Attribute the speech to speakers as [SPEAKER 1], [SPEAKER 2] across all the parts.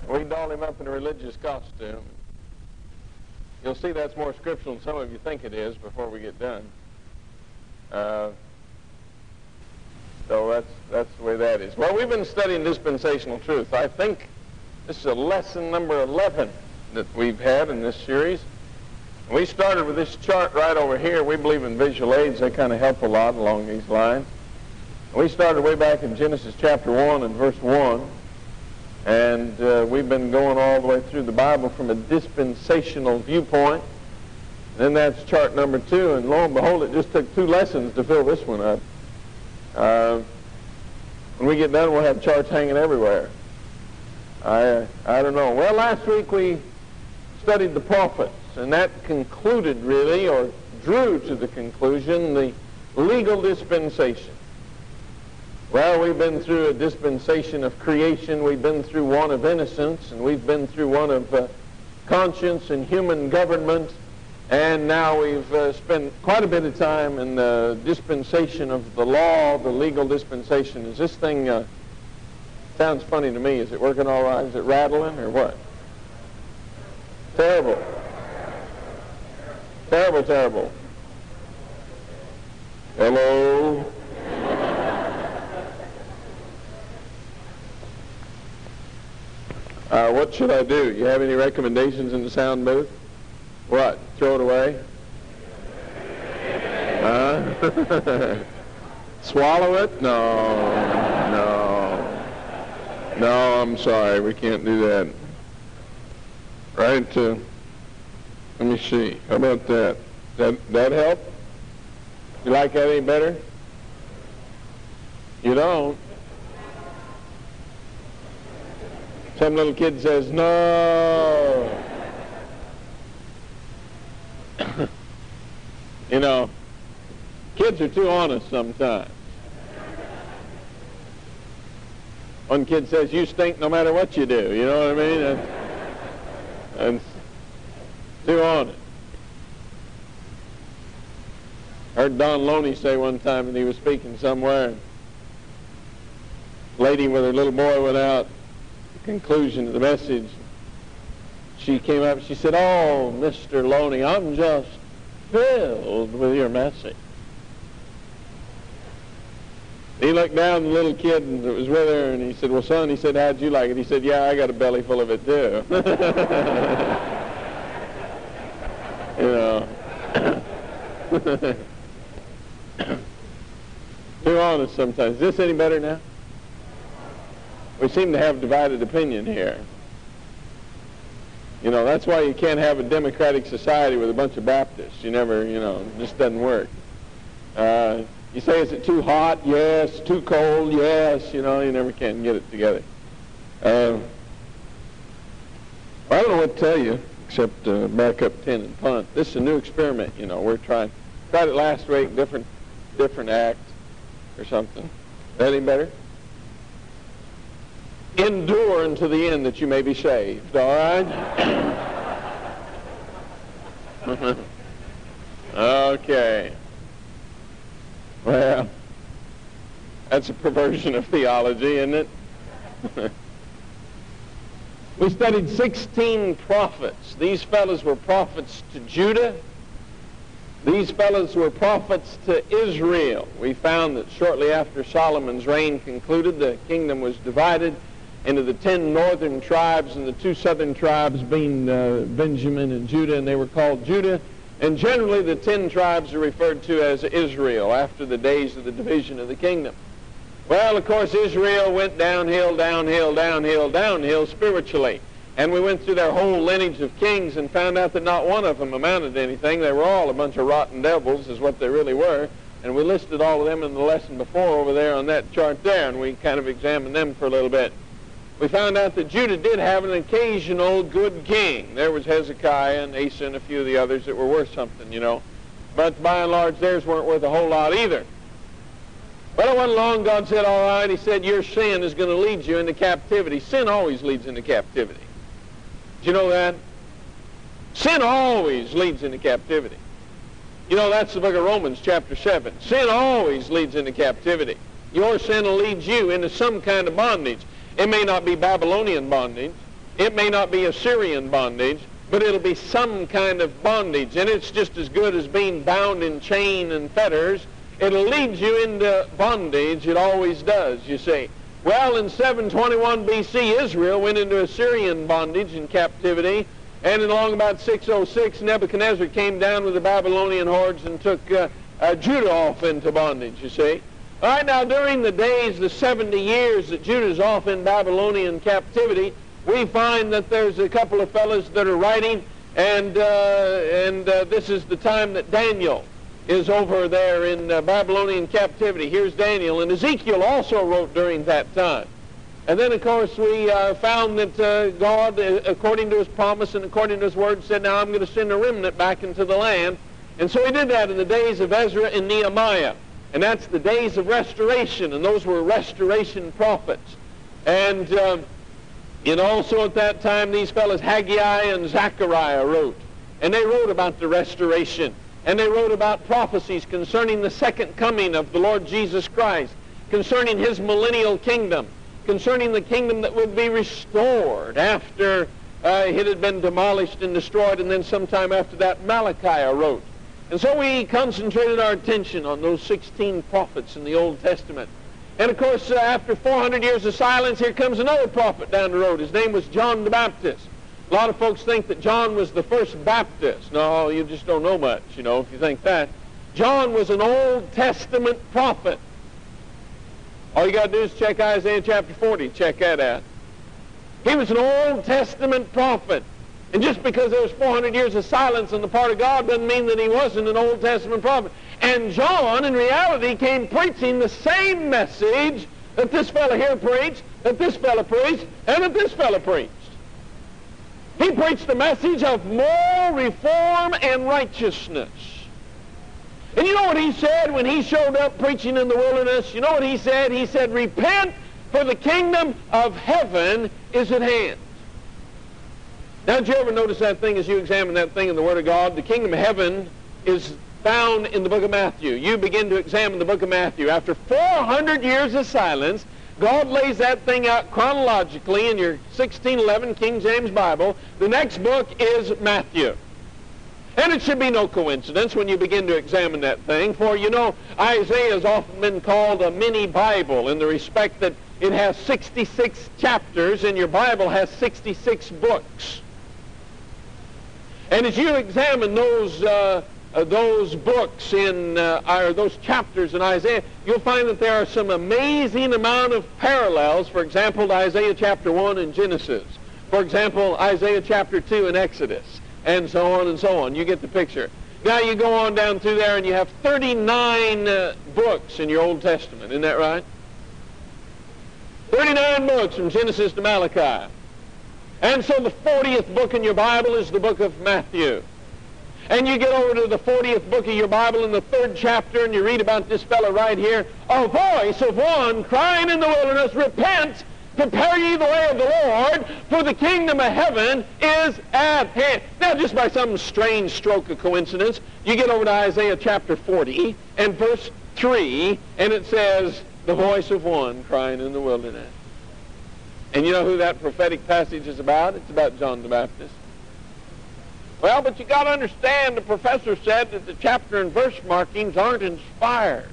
[SPEAKER 1] We doll him up in a religious costume. You'll see that's more scriptural than some of you think it is before we get done. So that's the way that is. Well, we've been studying dispensational truth. I think this is lesson number 11 that we've had in this series. We started with this chart right over here. We believe in visual aids. They kind of help a lot along these lines. We started way back in Genesis chapter 1 and verse 1. And we've been going all the way through the Bible from a dispensational viewpoint. Then that's chart number 2. And lo and behold, it just took 2 lessons to fill this one up. When we get done, we'll have charts hanging everywhere. I don't know. Well, last week we studied the prophets, and that concluded really, or drew to the conclusion, the legal dispensation. Well, we've been through a dispensation of creation, we've been through one of innocence, and we've been through one of conscience and human government, and now we've spent quite a bit of time in the dispensation of the law, the legal dispensation. Is this thing, sounds funny to me, is it working all right? Is it rattling or what? Terrible. Terrible, terrible. Hello? What should I do? You have any recommendations in the sound booth? What? Throw it away? Swallow it? No, I'm sorry. We can't do that. Right? Let me see. How about that? That help? You like that any better? You don't? Some little kid says, no. You know, kids are too honest sometimes. One kid says, you stink no matter what you do. You know what I mean? And too honest. I heard Don Loney say one time that he was speaking somewhere, and a lady with her little boy went out. Conclusion of the message, she came up and she said, oh, Mr. Loney, I'm just filled with your message. He looked down at the little kid that was with her and he said, well, son, he said, how'd you like it? He said, yeah, I got a belly full of it too. You know. Too honest sometimes. Is this any better now? We seem to have divided opinion here. You know, that's why you can't have a democratic society with a bunch of Baptists. You never, you know, it just doesn't work. You say, is it too hot? Yes. Too cold? Yes. You know, you never can get it together. I don't know what to tell you, except back up 10 and punt. This is a new experiment, you know. We're tried it last week, different act or something. Is that any better? Endure unto the end that you may be saved, all right? Okay. Well, that's a perversion of theology, isn't it? We studied 16 prophets. These fellows were prophets to Judah. These fellows were prophets to Israel. We found that shortly after Solomon's reign concluded, the kingdom was divided into the 10 northern tribes and the 2 southern tribes being Benjamin and Judah, and they were called Judah. And generally the 10 tribes are referred to as Israel after the days of the division of the kingdom. Well, of course, Israel went downhill, downhill, downhill, downhill spiritually. And we went through their whole lineage of kings and found out that not one of them amounted to anything. They were all a bunch of rotten devils is what they really were. And we listed all of them in the lesson before over there on that chart there, and we kind of examined them for a little bit. We found out that Judah did have an occasional good king. There was Hezekiah and Asa and a few of the others that were worth something, you know. But by and large, theirs weren't worth a whole lot either. Well, it wasn't long, God said, all right, he said, your sin is going to lead you into captivity. Sin always leads into captivity. Did you know that? Sin always leads into captivity. You know, that's the book of Romans, chapter 7. Sin always leads into captivity. Your sin will lead you into some kind of bondage. It may not be Babylonian bondage. It may not be Assyrian bondage, but it'll be some kind of bondage, and it's just as good as being bound in chain and fetters. It'll lead you into bondage. It always does, you see. Well, in 721 B.C., Israel went into Assyrian bondage and captivity, and in along about 606, Nebuchadnezzar came down with the Babylonian hordes and took Judah off into bondage, you see. All right, now during the days, the 70 years that Judah's off in Babylonian captivity, we find that there's a couple of fellows that are writing, and this is the time that Daniel is over there in Babylonian captivity. Here's Daniel, and Ezekiel also wrote during that time. And then, of course, we found that God, according to his promise and according to his word, said, now I'm going to send a remnant back into the land. And so he did that in the days of Ezra and Nehemiah. And that's the days of restoration, and those were restoration prophets. And also at that time, these fellows, Haggai and Zechariah, wrote. And they wrote about the restoration. And they wrote about prophecies concerning the second coming of the Lord Jesus Christ, concerning his millennial kingdom, concerning the kingdom that would be restored after it had been demolished and destroyed. And then sometime after that, Malachi wrote. And so we concentrated our attention on those 16 prophets in the Old Testament. And of course, after 400 years of silence, here comes another prophet down the road. His name was John the Baptist. A lot of folks think that John was the first Baptist. No, you just don't know much, if you think that. John was an Old Testament prophet. All you got to do is check Isaiah chapter 40. Check that out. He was an Old Testament prophet. And just because there was 400 years of silence on the part of God doesn't mean that he wasn't an Old Testament prophet. And John, in reality, came preaching the same message that this fellow here preached, that this fellow preached, and that this fellow preached. He preached the message of moral reform and righteousness. And you know what he said when he showed up preaching in the wilderness? You know what he said? He said, repent, for the kingdom of heaven is at hand. Now, did you ever notice that thing as you examine that thing in the Word of God? The kingdom of heaven is found in the book of Matthew. You begin to examine the book of Matthew. After 400 years of silence, God lays that thing out chronologically in your 1611 King James Bible. The next book is Matthew. And it should be no coincidence when you begin to examine that thing, for Isaiah has often been called a mini Bible in the respect that it has 66 chapters and your Bible has 66 books. And as you examine those books or those chapters in Isaiah, you'll find that there are some amazing amount of parallels, for example, to Isaiah chapter 1 in Genesis. For example, Isaiah chapter 2 in Exodus, and so on and so on. You get the picture. Now you go on down through there and you have 39 books in your Old Testament. Isn't that right? 39 books from Genesis to Malachi. And so the 40th book in your Bible is the book of Matthew. And you get over to the 40th book of your Bible in the 3rd chapter and you read about this fellow right here. A voice of one crying in the wilderness, repent, prepare ye the way of the Lord, for the kingdom of heaven is at hand. Now, just by some strange stroke of coincidence, you get over to Isaiah chapter 40 and verse 3, and it says, the voice of one crying in the wilderness. And you know who that prophetic passage is about? It's about John the Baptist. Well, but you got to understand, the professor said that the chapter and verse markings aren't inspired.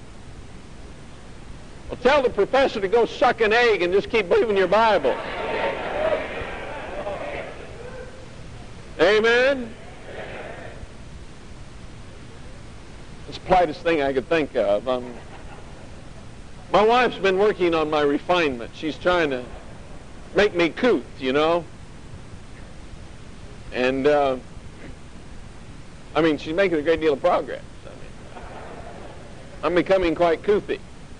[SPEAKER 1] Well, tell the professor to go suck an egg and just keep believing your Bible. Amen? It's the politest thing I could think of. My wife's been working on my refinement. She's trying to make me couth, And, she's making a great deal of progress. I'm becoming quite couthy.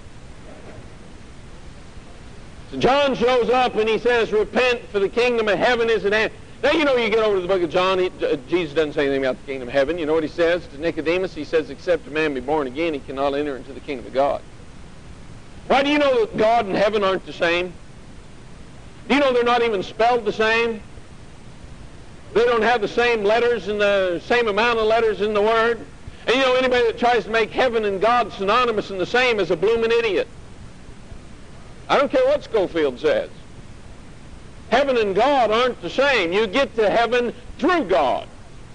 [SPEAKER 1] So John shows up and he says, repent, for the kingdom of heaven is at hand. Now, you get over to the book of John, Jesus doesn't say anything about the kingdom of heaven. You know what he says to Nicodemus? He says, except a man be born again, he cannot enter into the kingdom of God. Why do you know that God and heaven aren't the same? Do you know they're not even spelled the same? They don't have the same letters and the same amount of letters in the Word. And anybody that tries to make heaven and God synonymous and the same is a blooming idiot. I don't care what Schofield says. Heaven and God aren't the same. You get to heaven through God.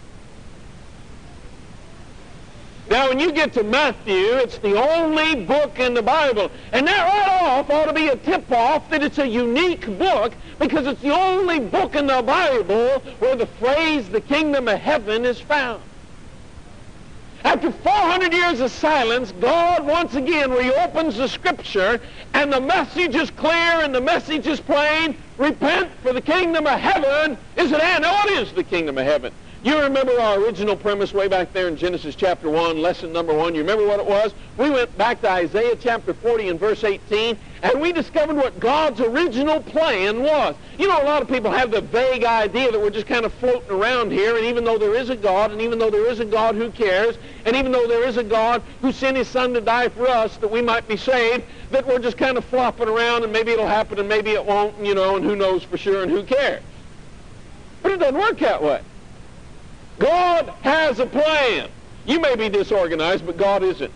[SPEAKER 1] Now, when you get to Matthew, it's the only book in the Bible. And that right off ought to be a tip-off that it's a unique book, because it's the only book in the Bible where the phrase, the kingdom of heaven, is found. After 400 years of silence, God once again reopens the Scripture, and the message is clear and the message is plain. Repent, for the kingdom of heaven is at hand. Now, what is the kingdom of heaven? You remember our original premise way back there in Genesis chapter 1, lesson number 1. You remember what it was? We went back to Isaiah chapter 40 and verse 18, and we discovered what God's original plan was. You know, a lot of people have the vague idea that we're just kind of floating around here, and even though there is a God, and even though there is a God who cares, and even though there is a God who sent his Son to die for us that we might be saved, that we're just kind of flopping around, and maybe it'll happen, and maybe it won't, you know, and who knows for sure, and who cares. But it doesn't work that way. God has a plan. You may be disorganized, but God isn't.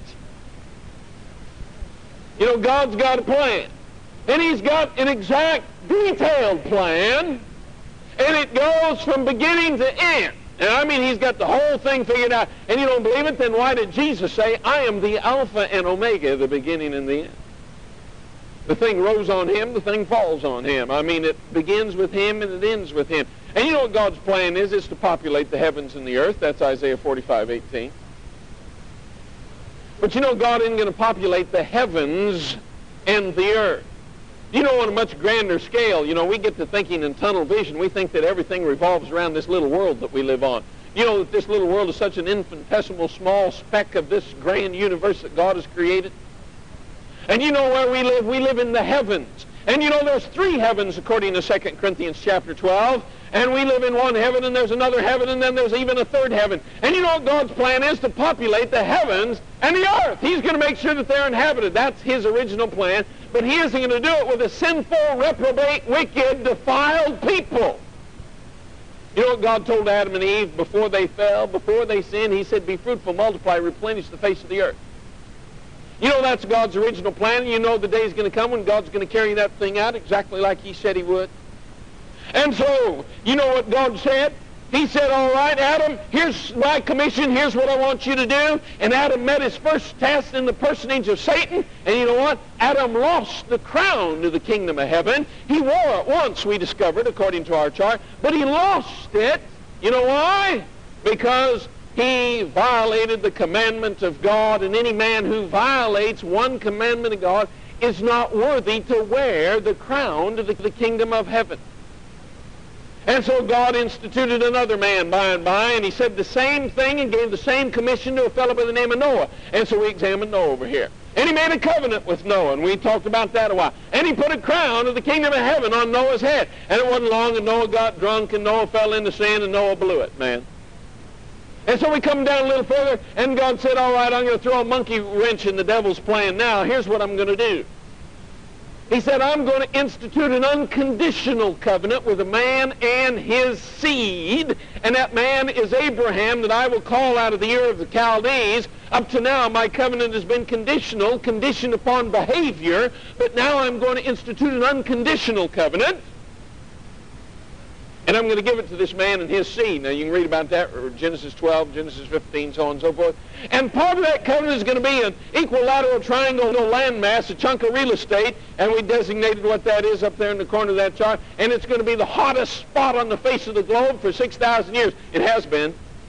[SPEAKER 1] You know, God's got a plan. And he's got an exact, detailed plan, and it goes from beginning to end. And I mean, he's got the whole thing figured out. And you don't believe it? Then why did Jesus say, I am the Alpha and Omega, the beginning and the end? The thing rose on him, the thing falls on him. I mean, it begins with him and it ends with him. And you know what God's plan is? It's to populate the heavens and the earth. That's Isaiah 45:18. But you know, God isn't going to populate the heavens and the earth. You know, on a much grander scale, you know, we get to thinking in tunnel vision. We think that everything revolves around this little world that we live on. You know that this little world is such an infinitesimal small speck of this grand universe that God has created. And you know where we live? We live in the heavens. And you know there's 3 heavens according to 2 Corinthians chapter 12. And we live in one heaven, and there's another heaven, and then there's even a 3rd heaven. And you know what God's plan is? To populate the heavens and the earth. He's going to make sure that they're inhabited. That's his original plan. But he isn't going to do it with a sinful, reprobate, wicked, defiled people. You know what God told Adam and Eve before they fell, before they sinned? He said, be fruitful, multiply, replenish the face of the earth. You know that's God's original plan. You know the day's going to come when God's going to carry that thing out exactly like he said he would. And so, you know what God said? He said, all right, Adam, here's my commission. Here's what I want you to do. And Adam met his first test in the personage of Satan. And you know what? Adam lost the crown of the kingdom of heaven. He wore it once, we discovered, according to our chart. But he lost it. You know why? Because he violated the commandment of God, and any man who violates one commandment of God is not worthy to wear the crown of the kingdom of heaven. And so God instituted another man by and by, and he said the same thing and gave the same commission to a fellow by the name of Noah. And so we examined Noah over here. And he made a covenant with Noah, and we talked about that a while. And he put a crown of the kingdom of heaven on Noah's head. And it wasn't long, and Noah got drunk, and Noah fell into sin, and Noah blew it, man. And so we come down a little further, and God said, all right, I'm going to throw a monkey wrench in the devil's plan now. Here's what I'm going to do. He said, I'm going to institute an unconditional covenant with a man and his seed, and that man is Abraham, that I will call out of the Ur of the Chaldees. Up to now, my covenant has been conditional, conditioned upon behavior, but now I'm going to institute an unconditional covenant. And I'm going to give it to this man and his seed. Now, you can read about that, Genesis 12, Genesis 15, so on and so forth. And part of that covenant is going to be an equilateral triangle landmass, a chunk of real estate, and we designated what that is up there in the corner of that chart, and it's going to be the hottest spot on the face of the globe for 6,000 years. It has been.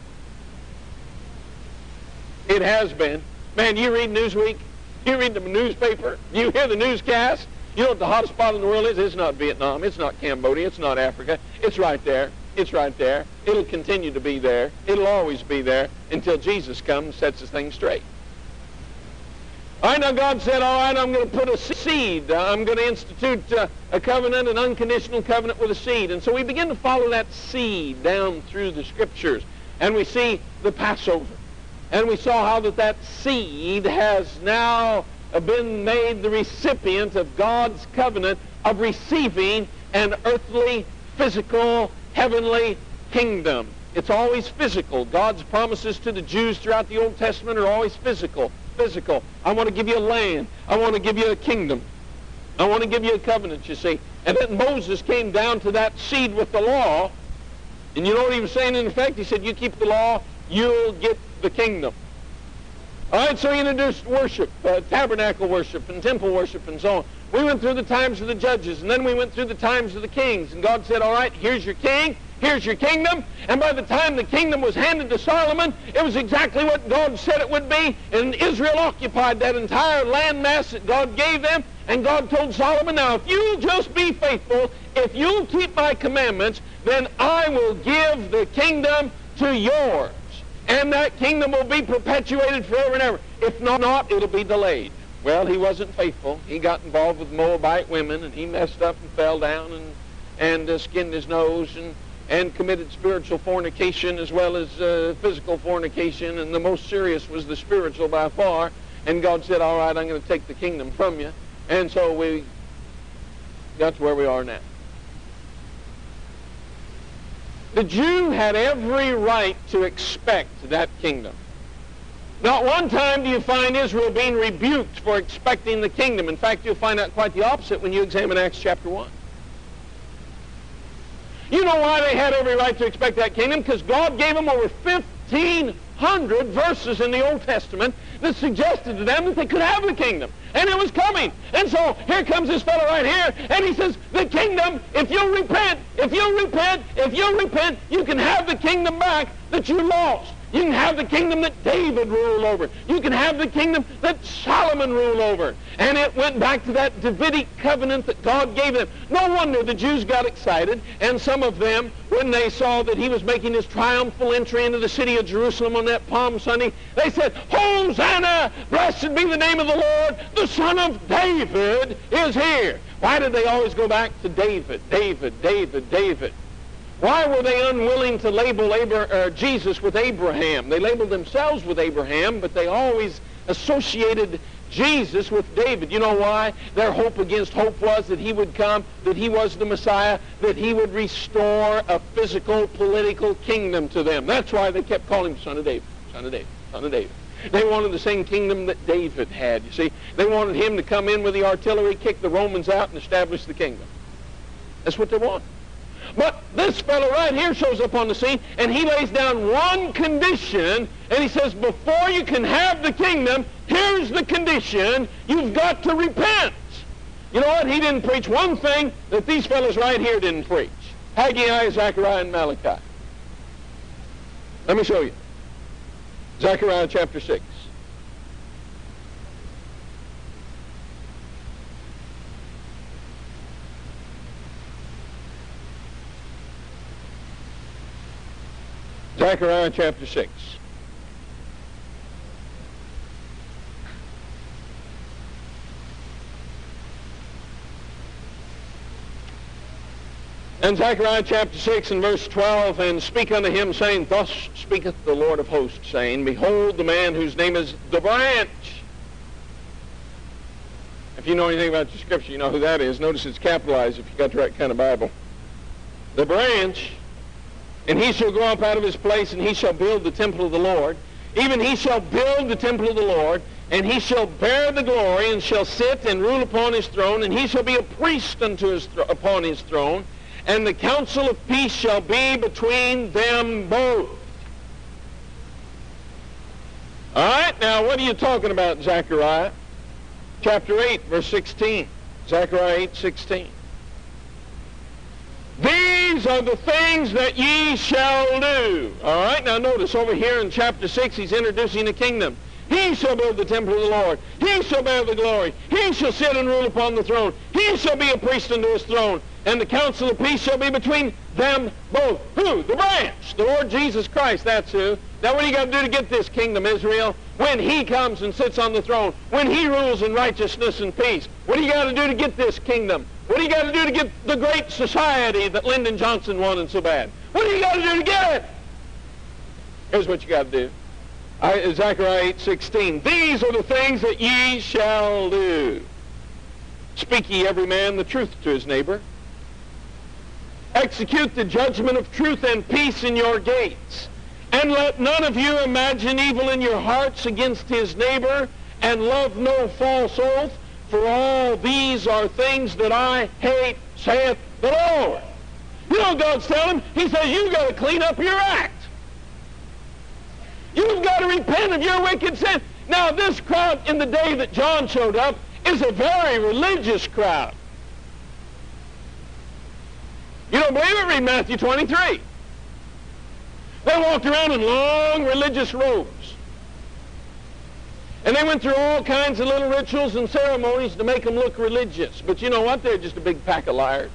[SPEAKER 1] It has been. Man, you read Newsweek, you read the newspaper, you hear the newscast. You know what the hottest spot in the world is? It's not Vietnam. It's not Cambodia. It's not Africa. It's right there. It's right there. It'll continue to be there. It'll always be there until Jesus comes and sets the thing straight. All right, now God said, all right, I'm going to put a seed. I'm going to institute a covenant, an unconditional covenant with a seed. And so we begin to follow that seed down through the Scriptures. And we see the Passover. And we saw how that seed has now been made the recipient of God's covenant of receiving an earthly, physical, heavenly kingdom. It's always physical. God's promises to the Jews throughout the Old Testament are always physical. Physical. I want to give you a land. I want to give you a kingdom. I want to give you a covenant, you see. And then Moses came down to that seed with the law. And you know what he was saying in effect? He said, you keep the law, you'll get the kingdom. All right, so he introduced worship, tabernacle worship and temple worship and so on. We went through the times of the judges, and then we went through the times of the kings. And God said, all right, here's your king, here's your kingdom. And by the time the kingdom was handed to Solomon, it was exactly what God said it would be. And Israel occupied that entire landmass that God gave them. And God told Solomon, now if you'll just be faithful, if you'll keep my commandments, then I will give the kingdom to yours. And that kingdom will be perpetuated forever and ever. If not, it'll be delayed. Well, he wasn't faithful. He got involved with Moabite women, and he messed up and fell down and skinned his nose and committed spiritual fornication as well as physical fornication, and the most serious was the spiritual by far. And God said, all right, I'm going to take the kingdom from you. And so we got to where we are now. The Jew had every right to expect that kingdom. Not one time do you find Israel being rebuked for expecting the kingdom. In fact, you'll find out quite the opposite when you examine Acts chapter 1. You know why they had every right to expect that kingdom? Because God gave them over 1,500 verses in the Old Testament that suggested to them that they could have the kingdom. And it was coming. And so here comes this fellow right here, and he says, the kingdom, if you'll repent, you can have the kingdom back that you lost. You can have the kingdom that David ruled over. You can have the kingdom that Solomon ruled over. And it went back to that Davidic covenant that God gave them. No wonder the Jews got excited, and some of them, when they saw that he was making his triumphal entry into the city of Jerusalem on that Palm Sunday, they said, Hosanna! Blessed be the name of the Lord! The Son of David is here! Why did they always go back to David, David, David, David? Why were they unwilling to label Jesus with Abraham? They labeled themselves with Abraham, but they always associated Jesus with David. You know why? Their hope against hope was that he would come, that he was the Messiah, that he would restore a physical, political kingdom to them. That's why they kept calling him Son of David, Son of David, Son of David. They wanted the same kingdom that David had, you see. They wanted him to come in with the artillery, kick the Romans out, and establish the kingdom. That's what they wanted. But this fellow right here shows up on the scene, and he lays down one condition, and he says, before you can have the kingdom, here's the condition, you've got to repent. You know what? He didn't preach one thing that these fellows right here didn't preach. Haggai, Zechariah, and Malachi. Let me show you. Zechariah chapter 6. Zechariah chapter 6. And Zechariah chapter 6 and verse 12, and speak unto him, saying, Thus speaketh the Lord of hosts, saying, Behold the man whose name is the branch. If you know anything about the scripture, you know who that is. Notice it's capitalized if you got the right kind of Bible. The branch. And he shall go up out of his place, and he shall build the temple of the Lord. Even he shall build the temple of the Lord, and he shall bear the glory, and shall sit and rule upon his throne, and he shall be a priest upon his throne, and the counsel of peace shall be between them both. All right, now what are you talking about, Zechariah? Chapter 8, verse 16. Zechariah 8, 16. These are the things that ye shall do. All right, now notice over here in chapter 6, he's introducing the kingdom. He shall build the temple of the Lord. He shall bear the glory. He shall sit and rule upon the throne. He shall be a priest unto his throne. And the counsel of peace shall be between them both. Who? The branch. The Lord Jesus Christ, that's who. Now what do you got to do to get this kingdom, Israel? When he comes and sits on the throne. When he rules in righteousness and peace. What do you got to do to get this kingdom? What do you got to do to get the great society that Lyndon Johnson wanted so bad? What do you got to do to get it? Here's what you got to do. Zechariah 8:16. These are the things that ye shall do. Speak ye every man the truth to his neighbor. Execute the judgment of truth and peace in your gates. And let none of you imagine evil in your hearts against his neighbor, and love no false oath, for all these are things that I hate saith the Lord. You know what God's telling him? He says, you've got to clean up your act. You've got to repent of your wicked sin. Now, this crowd in the day that John showed up is a very religious crowd. You don't believe it? Read Matthew 23. They walked around in long religious robes. And they went through all kinds of little rituals and ceremonies to make them look religious. But you know what? They're just a big pack of liars.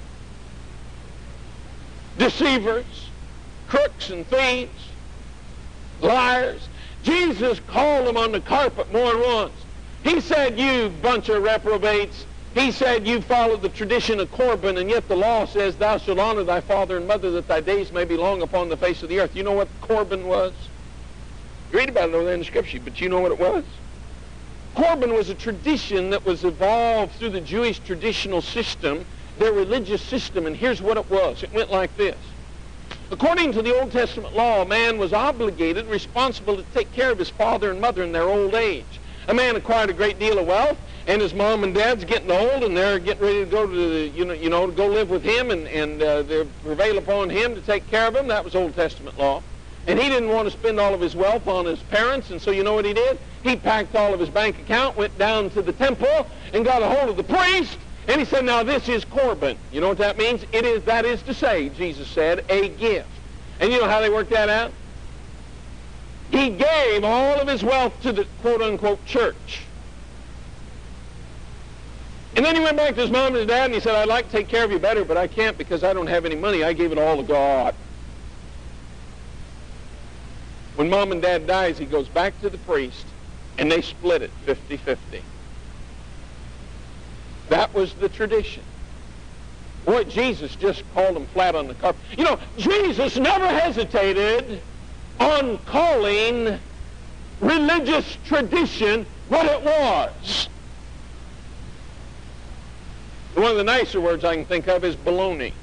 [SPEAKER 1] Deceivers, crooks and thieves, liars. Jesus called them on the carpet more than once. He said, you bunch of reprobates. He said, you follow the tradition of Corban, and yet the law says, thou shalt honor thy father and mother, that thy days may be long upon the face of the earth. You know what Corban was? You read about it over there in the Scripture, but you know what it was? Corban was a tradition that was evolved through the Jewish traditional system, their religious system, and here's what it was. It went like this. According to the Old Testament law, a man was obligated, responsible to take care of his father and mother in their old age. A man acquired a great deal of wealth, and his mom and dad's getting old, and they're getting ready to go to the, to go live with him, and they prevail upon him to take care of him. That was Old Testament law. And he didn't want to spend all of his wealth on his parents, and so you know what he did? He packed all of his bank account, went down to the temple, and got a hold of the priest, and he said, now this is Corban. You know what that means? That is to say, Jesus said, a gift. And you know how they worked that out? He gave all of his wealth to the quote-unquote church. And then he went back to his mom and his dad, and he said, I'd like to take care of you better, but I can't because I don't have any money. I gave it all to God. When mom and dad dies, he goes back to the priest, and they split it 50-50. That was the tradition. Boy, Jesus just called them flat on the carpet. You know, Jesus never hesitated on calling religious tradition what it was. One of the nicer words I can think of is baloney.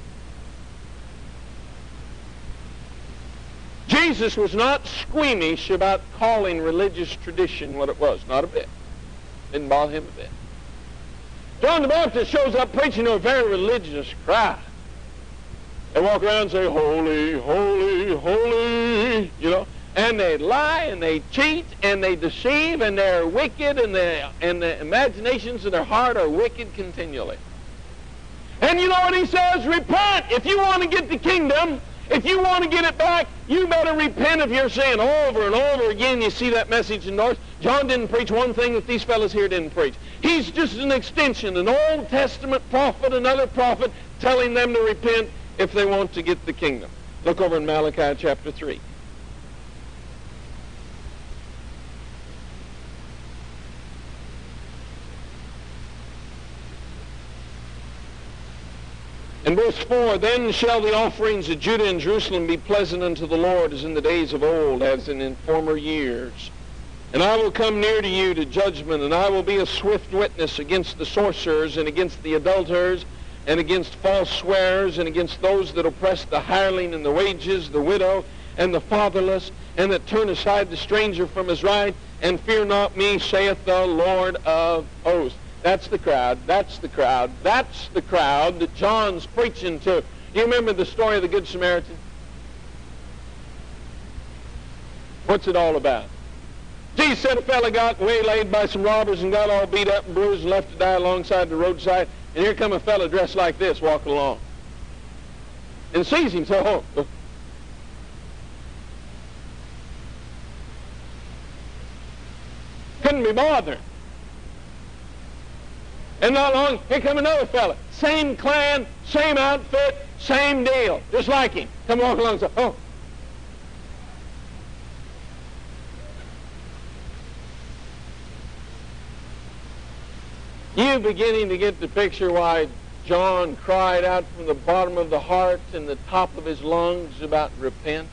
[SPEAKER 1] Jesus was not squeamish about calling religious tradition what it was. Not a bit. Didn't bother him a bit. John the Baptist shows up preaching to a very religious crowd. They walk around and say, holy, holy, holy, and they lie and they cheat and they deceive and they're wicked and the imaginations of their heart are wicked continually. And you know what he says? Repent. If you want to get the kingdom, if you want to get it back, you better repent of your sin. Over and over again, you see that message endorsed. John didn't preach one thing that these fellows here didn't preach. He's just an extension, an Old Testament prophet, another prophet, telling them to repent if they want to get the kingdom. Look over in Malachi chapter 3. In verse 4, then shall the offerings of Judah and Jerusalem be pleasant unto the Lord as in the days of old, as in former years. And I will come near to you to judgment, and I will be a swift witness against the sorcerers, and against the adulterers, and against false swearers, and against those that oppress the hireling and the wages, the widow, and the fatherless, and that turn aside the stranger from his right, and fear not me, saith the Lord of hosts. That's the crowd. That's the crowd. That's the crowd that John's preaching to. You remember the story of the Good Samaritan? What's it all about? Jesus said a fella got waylaid by some robbers and got all beat up and bruised and left to die alongside the roadside. And here come a fella dressed like this walking along. And sees him, so couldn't be bothered. And not long, here come another fella. Same clan, same outfit, same deal. Just like him. Come walk along and say, oh. You beginning to get the picture why John cried out from the bottom of the heart and the top of his lungs about repent?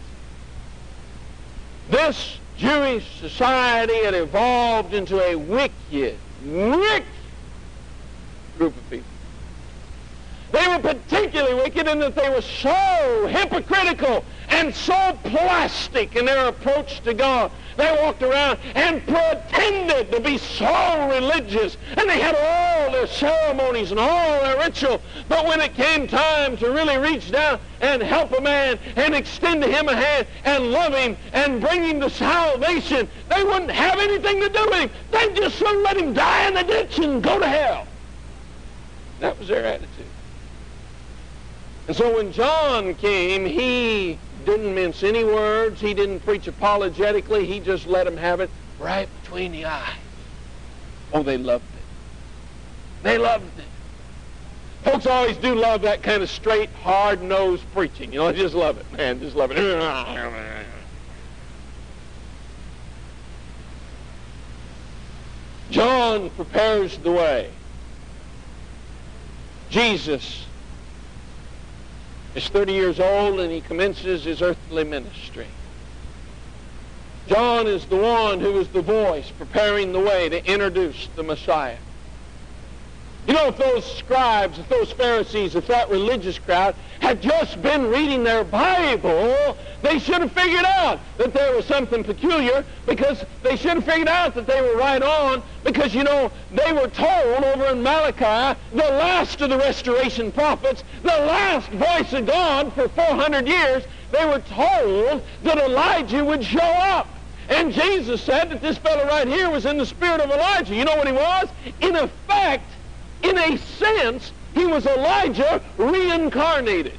[SPEAKER 1] This Jewish society had evolved into a wicked group of people. They were particularly wicked in that they were so hypocritical and so plastic in their approach to God. They walked around and pretended to be so religious, and they had all all their ceremonies and all their ritual. But when it came time to really reach down and help a man and extend to him a hand and love him and bring him to salvation, they wouldn't have anything to do with him. They'd just let him die in the ditch and go to hell. That was their attitude. And so when John came, he didn't mince any words. He didn't preach apologetically. He just let them have it right between the eyes. Oh, they loved it. They loved it. Folks always do love that kind of straight, hard-nosed preaching. You know, they just love it, man. Just love it. John prepares the way. Jesus is 30 years old and he commences his earthly ministry. John is the one who is the voice preparing the way to introduce the Messiah. You know, if those scribes, if those Pharisees, if that religious crowd had just been reading their Bible, they should have figured out that there was something peculiar, because they should have figured out that they were right on, because, you know, they were told over in Malachi, the last of the restoration prophets, the last voice of God for 400 years, they were told that Elijah would show up. And Jesus said that this fellow right here was in the spirit of Elijah. You know what he was? In effect, in a sense, he was Elijah reincarnated.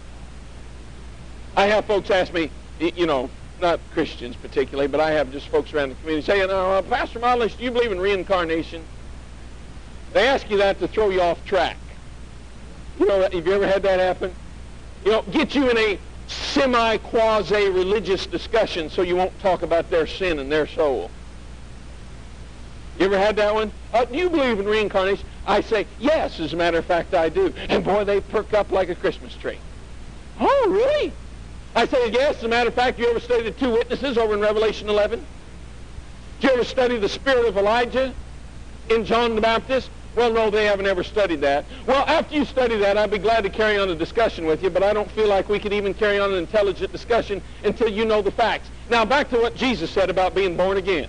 [SPEAKER 1] I have folks ask me, you know, not Christians particularly, but I have just folks around the community saying, Pastor Modlish, do you believe in reincarnation? They ask you that to throw you off track. You know, have you ever had that happen? You know, get you in a semi-quasi-religious discussion so you won't talk about their sin and their soul. You ever had that one? Do you believe in reincarnation? I say, yes, as a matter of fact, I do. And boy, they perk up like a Christmas tree. Oh, really? I say, yes, as a matter of fact, you ever studied the two witnesses over in Revelation 11? Did you ever study the spirit of Elijah in John the Baptist? Well, no, they haven't ever studied that. Well, after you study that, I'd be glad to carry on a discussion with you, but I don't feel like we could even carry on an intelligent discussion until you know the facts. Now, back to what Jesus said about being born again.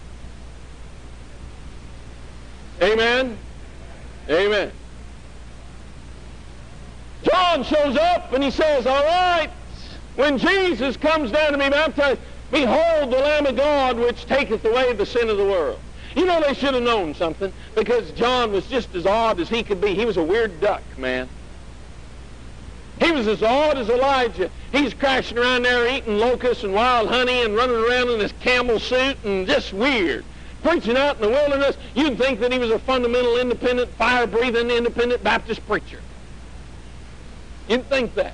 [SPEAKER 1] Amen? Amen. John shows up and he says, all right, when Jesus comes down to be baptized, behold the Lamb of God which taketh away the sin of the world. You know, they should have known something, because John was just as odd as he could be. He was a weird duck, man. He was as odd as Elijah. He's crashing around there eating locusts and wild honey and running around in his camel suit and just weird. Preaching out in the wilderness, you'd think that he was a fundamental, independent, fire-breathing, independent Baptist preacher. You'd think that.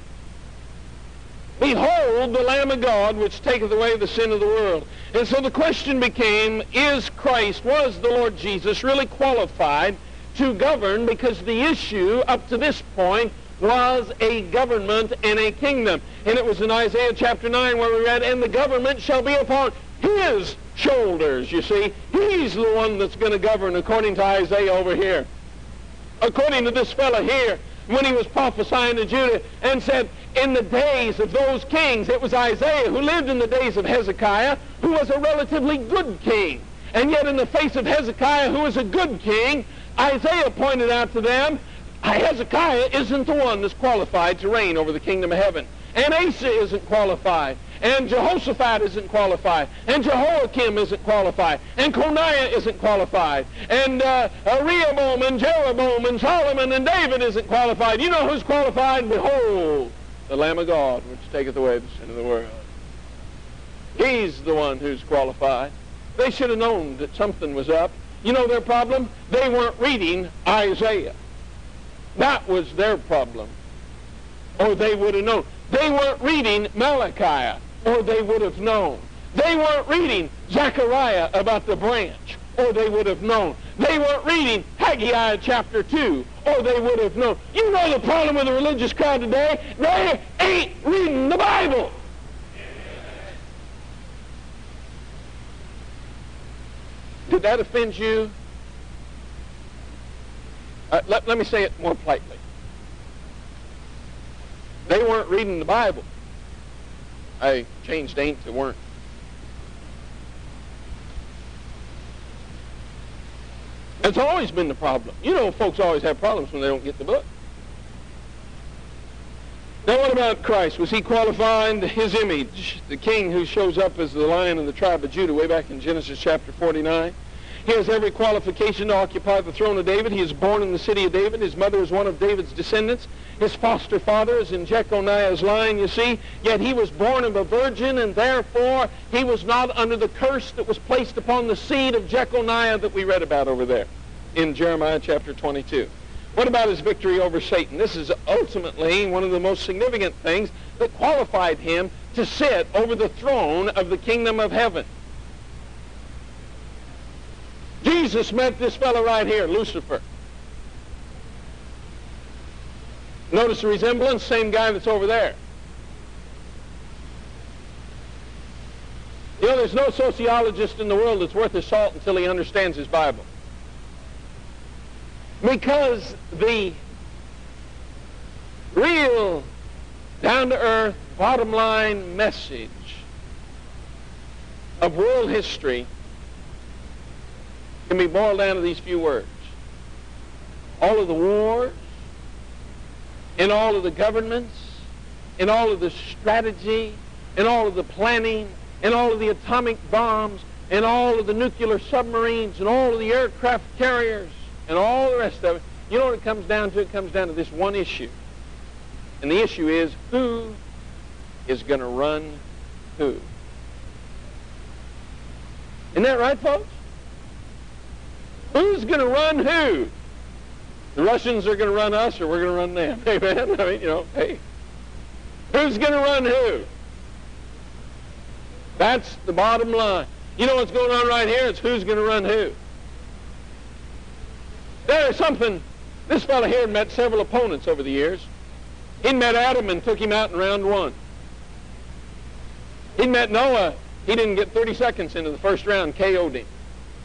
[SPEAKER 1] Behold the Lamb of God which taketh away the sin of the world. And so the question became, is Christ, was the Lord Jesus really qualified to govern? Because the issue up to this point was a government and a kingdom. And it was in Isaiah chapter 9 where we read, and the government shall be upon his shoulders, you see. He's the one that's going to govern, according to Isaiah over here. According to this fellow here, when he was prophesying to Judah and said, in the days of those kings, it was Isaiah who lived in the days of Hezekiah, who was a relatively good king. And yet in the face of Hezekiah, who was a good king, Isaiah pointed out to them, Hezekiah isn't the one that's qualified to reign over the kingdom of heaven. And Asa isn't qualified. And Jehoshaphat isn't qualified. And Jehoiakim isn't qualified. And Coniah isn't qualified. And Rehoboam and Jeroboam and Solomon and David isn't qualified. You know who's qualified? Behold, the Lamb of God, which taketh away the sin of the world. He's the one who's qualified. They should have known that something was up. You know their problem? They weren't reading Isaiah. That was their problem. Or they would have known. They weren't reading Malachi, or they would have known. They weren't reading Zechariah about the branch, or they would have known. They weren't reading Haggai chapter 2, or they would have known. You know the problem with the religious crowd today? They ain't reading the Bible. Did that offend you? Let me say it more politely. They weren't reading the Bible. I changed ain't to weren't. That's always been the problem. You know, folks always have problems when they don't get the book. Now, what about Christ? Was he qualified? His image, the king who shows up as the Lion of the tribe of Judah way back in Genesis chapter 49. He has every qualification to occupy the throne of David. He is born in the city of David. His mother is one of David's descendants. His foster father is in Jeconiah's line, you see. Yet he was born of a virgin, and therefore he was not under the curse that was placed upon the seed of Jeconiah that we read about over there in Jeremiah chapter 22. What about his victory over Satan? This is ultimately one of the most significant things that qualified him to sit over the throne of the kingdom of heaven. Jesus met this fellow right here, Lucifer. Notice the resemblance, same guy that's over there. You know, there's no sociologist in the world that's worth his salt until he understands his Bible. Because the real, down-to-earth, bottom-line message of world history can be boiled down to these few words. All of the wars, in all of the governments, in all of the strategy, in all of the planning, in all of the atomic bombs, in all of the nuclear submarines, and all of the aircraft carriers, and all the rest of it, you know what it comes down to? It comes down to this one issue. And the issue is, who is going to run who? Isn't that right, folks? Who's going to run who? The Russians are going to run us, or we're going to run them. Amen? I mean, you know, hey. Who's going to run who? That's the bottom line. You know what's going on right here? It's who's going to run who. There's something, this fellow here met several opponents over the years. He met Adam and took him out in round one. He met Noah. He didn't get 30 seconds into the first round, KO'd him.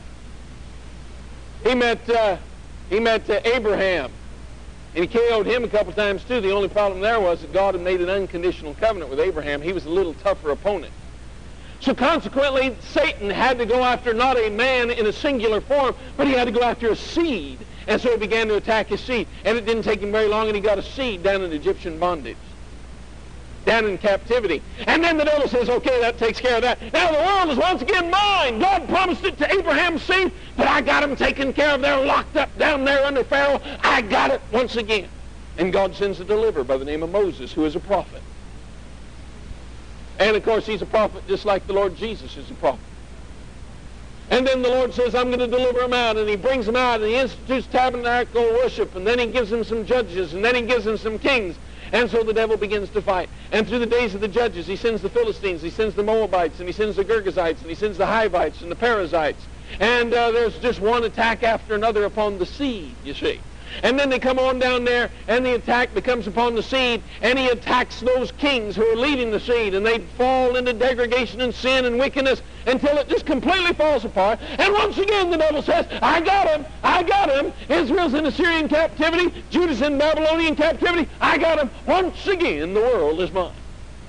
[SPEAKER 1] He met Abraham, and he KO'd him a couple times too. The only problem there was that God had made an unconditional covenant with Abraham. He was a little tougher opponent. So consequently, Satan had to go after not a man in a singular form, but he had to go after a seed. And so he began to attack his seed. And it didn't take him very long, and he got a seed down in Egyptian bondage, down in captivity. And then the devil says, okay, that takes care of that. Now the world is once again mine. God promised it to Abraham's seed, but I got them taken care of. They're locked up down there under Pharaoh. I got it once again. And God sends a deliverer by the name of Moses, who is a prophet. And of course, he's a prophet just like the Lord Jesus is a prophet. And then the Lord says, I'm going to deliver them out. And he brings them out, and he institutes tabernacle worship. And then he gives them some judges, and then he gives them some kings. And so the devil begins to fight. And through the days of the judges, he sends the Philistines, he sends the Moabites, and he sends the Girgashites, and he sends the Hivites and the Perizzites. And there's just one attack after another upon the seed, you see. And then they come on down there, and the attack becomes upon the seed, and he attacks those kings who are leading the seed, and they fall into degradation and sin and wickedness until it just completely falls apart. And once again the devil says, I got him, I got him. Israel's in Assyrian captivity, Judah's in Babylonian captivity, I got him. Once again the world is mine.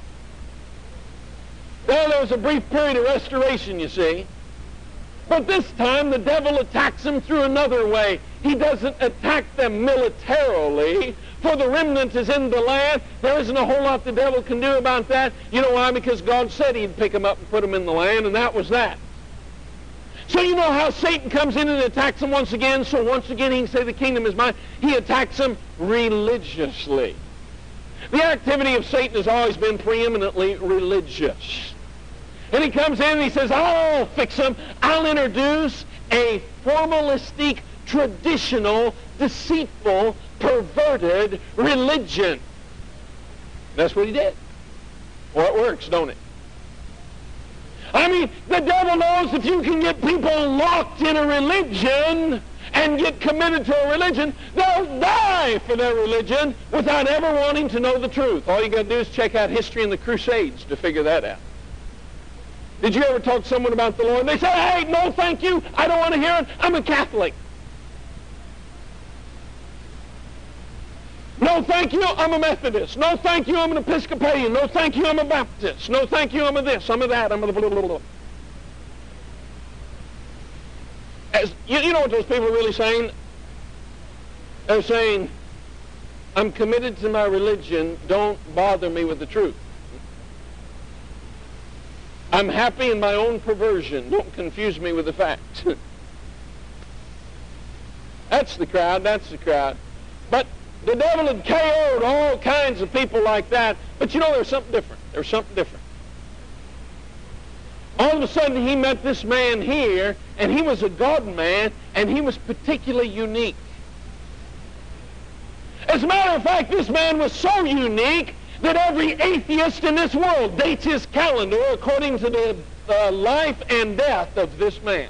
[SPEAKER 1] Well, there was a brief period of restoration, you see. But this time the devil attacks them through another way. He doesn't attack them militarily, for the remnant is in the land. There isn't a whole lot the devil can do about that. You know why? Because God said he'd pick them up and put them in the land, and that was that. So you know how Satan comes in and attacks them once again, so once again he can say the kingdom is mine. He attacks them religiously. The activity of Satan has always been preeminently religious. And he comes in and he says, I'll fix them. I'll introduce a formalistic, traditional, deceitful, perverted religion. That's what he did. Well, it works, don't it? I mean, the devil knows if you can get people locked in a religion and get committed to a religion, they'll die for their religion without ever wanting to know the truth. All you got to do is check out history in the Crusades to figure that out. Did you ever talk to someone about the Lord? And they say, hey, no, thank you. I don't want to hear it. I'm a Catholic. No, thank you. I'm a Methodist. No, thank you. I'm an Episcopalian. No, thank you. I'm a Baptist. No, thank you. I'm a this. I'm a that. I'm a blah, blah, blah, blah. As You know what those people are really saying? They're saying, I'm committed to my religion, don't bother me with the truth. I'm happy in my own perversion, don't confuse me with the facts. That's the crowd, that's the crowd. But the devil had KO'd all kinds of people like that. But you know, there's something different. There's something different. All of a sudden, he met this man here, and he was a God man, and he was particularly unique. As a matter of fact, this man was so unique that every atheist in this world dates his calendar according to the life and death of this man.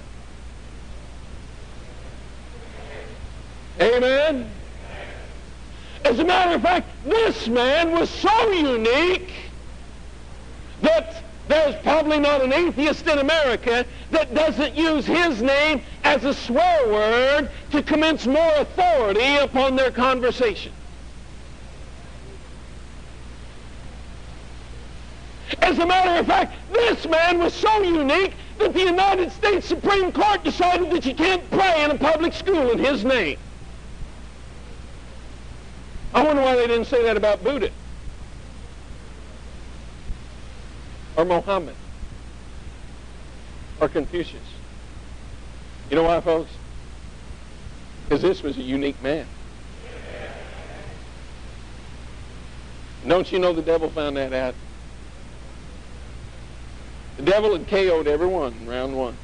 [SPEAKER 1] Amen? As a matter of fact, this man was so unique that there's probably not an atheist in America that doesn't use his name as a swear word to commence more authority upon their conversation. As a matter of fact, this man was so unique that the United States Supreme Court decided that you can't pray in a public school in his name. I wonder why they didn't say that about Buddha or Mohammed or Confucius. You know why, folks? Because this was a unique man. Don't you know the devil found that out? The devil had KO'd everyone in round one.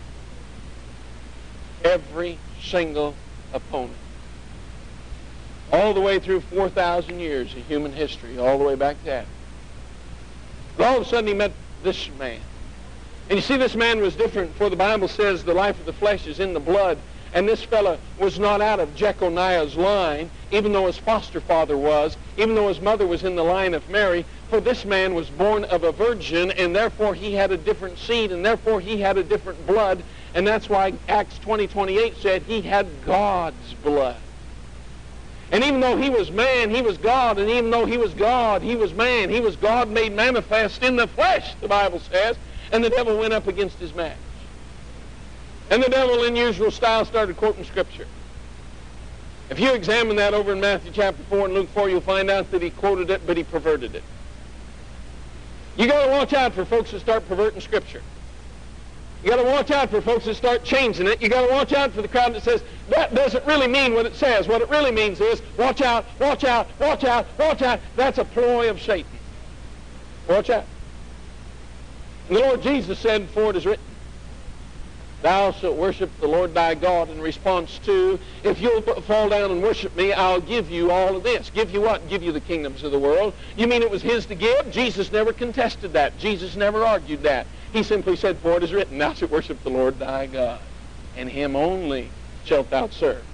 [SPEAKER 1] Every single opponent. All the way through 4,000 years of human history, all the way back to Adam. But all of a sudden he met this man. And you see, this man was different, for the Bible says the life of the flesh is in the blood. And this fellow was not out of Jeconiah's line, even though his foster father was, even though his mother was in the line of Mary. For this man was born of a virgin, and therefore he had a different seed, and therefore he had a different blood. And that's why Acts 20:28 said he had God's blood. And even though he was man, he was God. And even though he was God, he was man. He was God made manifest in the flesh, the Bible says. And the devil went up against his match. And the devil, in usual style, started quoting Scripture. If you examine that over in Matthew chapter 4 and Luke 4, you'll find out that he quoted it, but he perverted it. You got to watch out for folks that start perverting Scripture. You got to watch out for folks that start changing it. You got to watch out for the crowd that says, that doesn't really mean what it says. What it really means is, watch out, watch out, watch out, watch out. That's a ploy of Satan. Watch out. And the Lord Jesus said, for it is written, thou shalt worship the Lord thy God. In response to, if you'll fall down and worship me, I'll give you all of this. Give you what? Give you the kingdoms of the world. You mean it was his to give? Jesus never contested that. Jesus never argued that. He simply said, for it is written, thou shalt worship the Lord thy God, and him only shalt thou serve.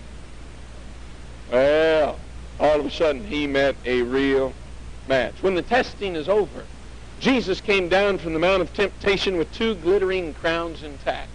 [SPEAKER 1] Well, all of a sudden he met a real match. When the testing is over, Jesus came down from the Mount of Temptation with 2 glittering crowns intact.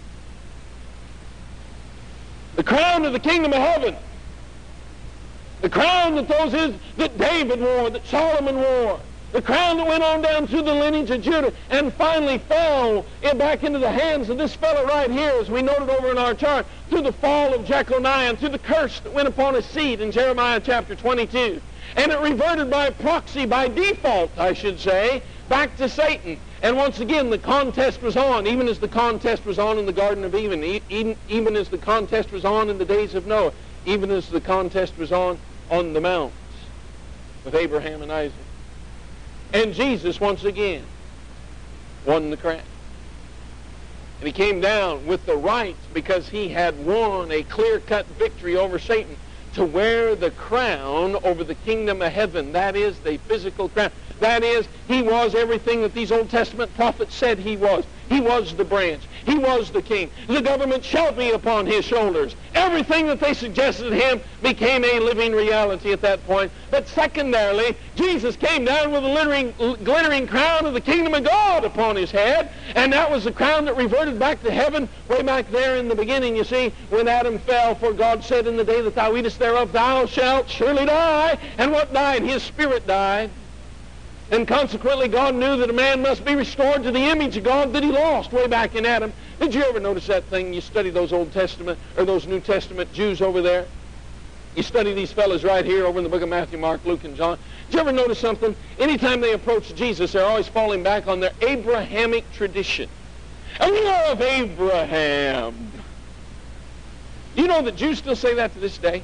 [SPEAKER 1] The crown of the kingdom of heaven. The crown that David wore, that Solomon wore. The crown that went on down through the lineage of Judah and finally fell back into the hands of this fellow right here, as we noted over in our chart, through the fall of Jeconiah and through the curse that went upon his seed in Jeremiah chapter 22. And it reverted by proxy, by default, I should say, back to Satan. And once again, the contest was on, even as the contest was on in the Garden of Eden, even as the contest was on in the days of Noah, even as the contest was on the mounts with Abraham and Isaac. And Jesus, once again, won the crown. And he came down with the right, because he had won a clear-cut victory over Satan, to wear the crown over the kingdom of heaven. That is, the physical crown. That is, he was everything that these Old Testament prophets said he was. He was the branch. He was the king. The government shall be upon his shoulders. Everything that they suggested to him became a living reality at that point. But secondarily, Jesus came down with a glittering crown of the kingdom of God upon his head. And that was the crown that reverted back to heaven way back there in the beginning, you see, when Adam fell. For God said, in the day that thou eatest thereof, thou shalt surely die. And what died? His spirit died. And consequently, God knew that a man must be restored to the image of God that he lost way back in Adam. Did you ever notice that thing? You study those Old Testament or those New Testament Jews over there. You study these fellas right here over in the book of Matthew, Mark, Luke, and John. Did you ever notice something? Anytime they approach Jesus, they're always falling back on their Abrahamic tradition. And we are of Abraham. Do you know that Jews still say that to this day?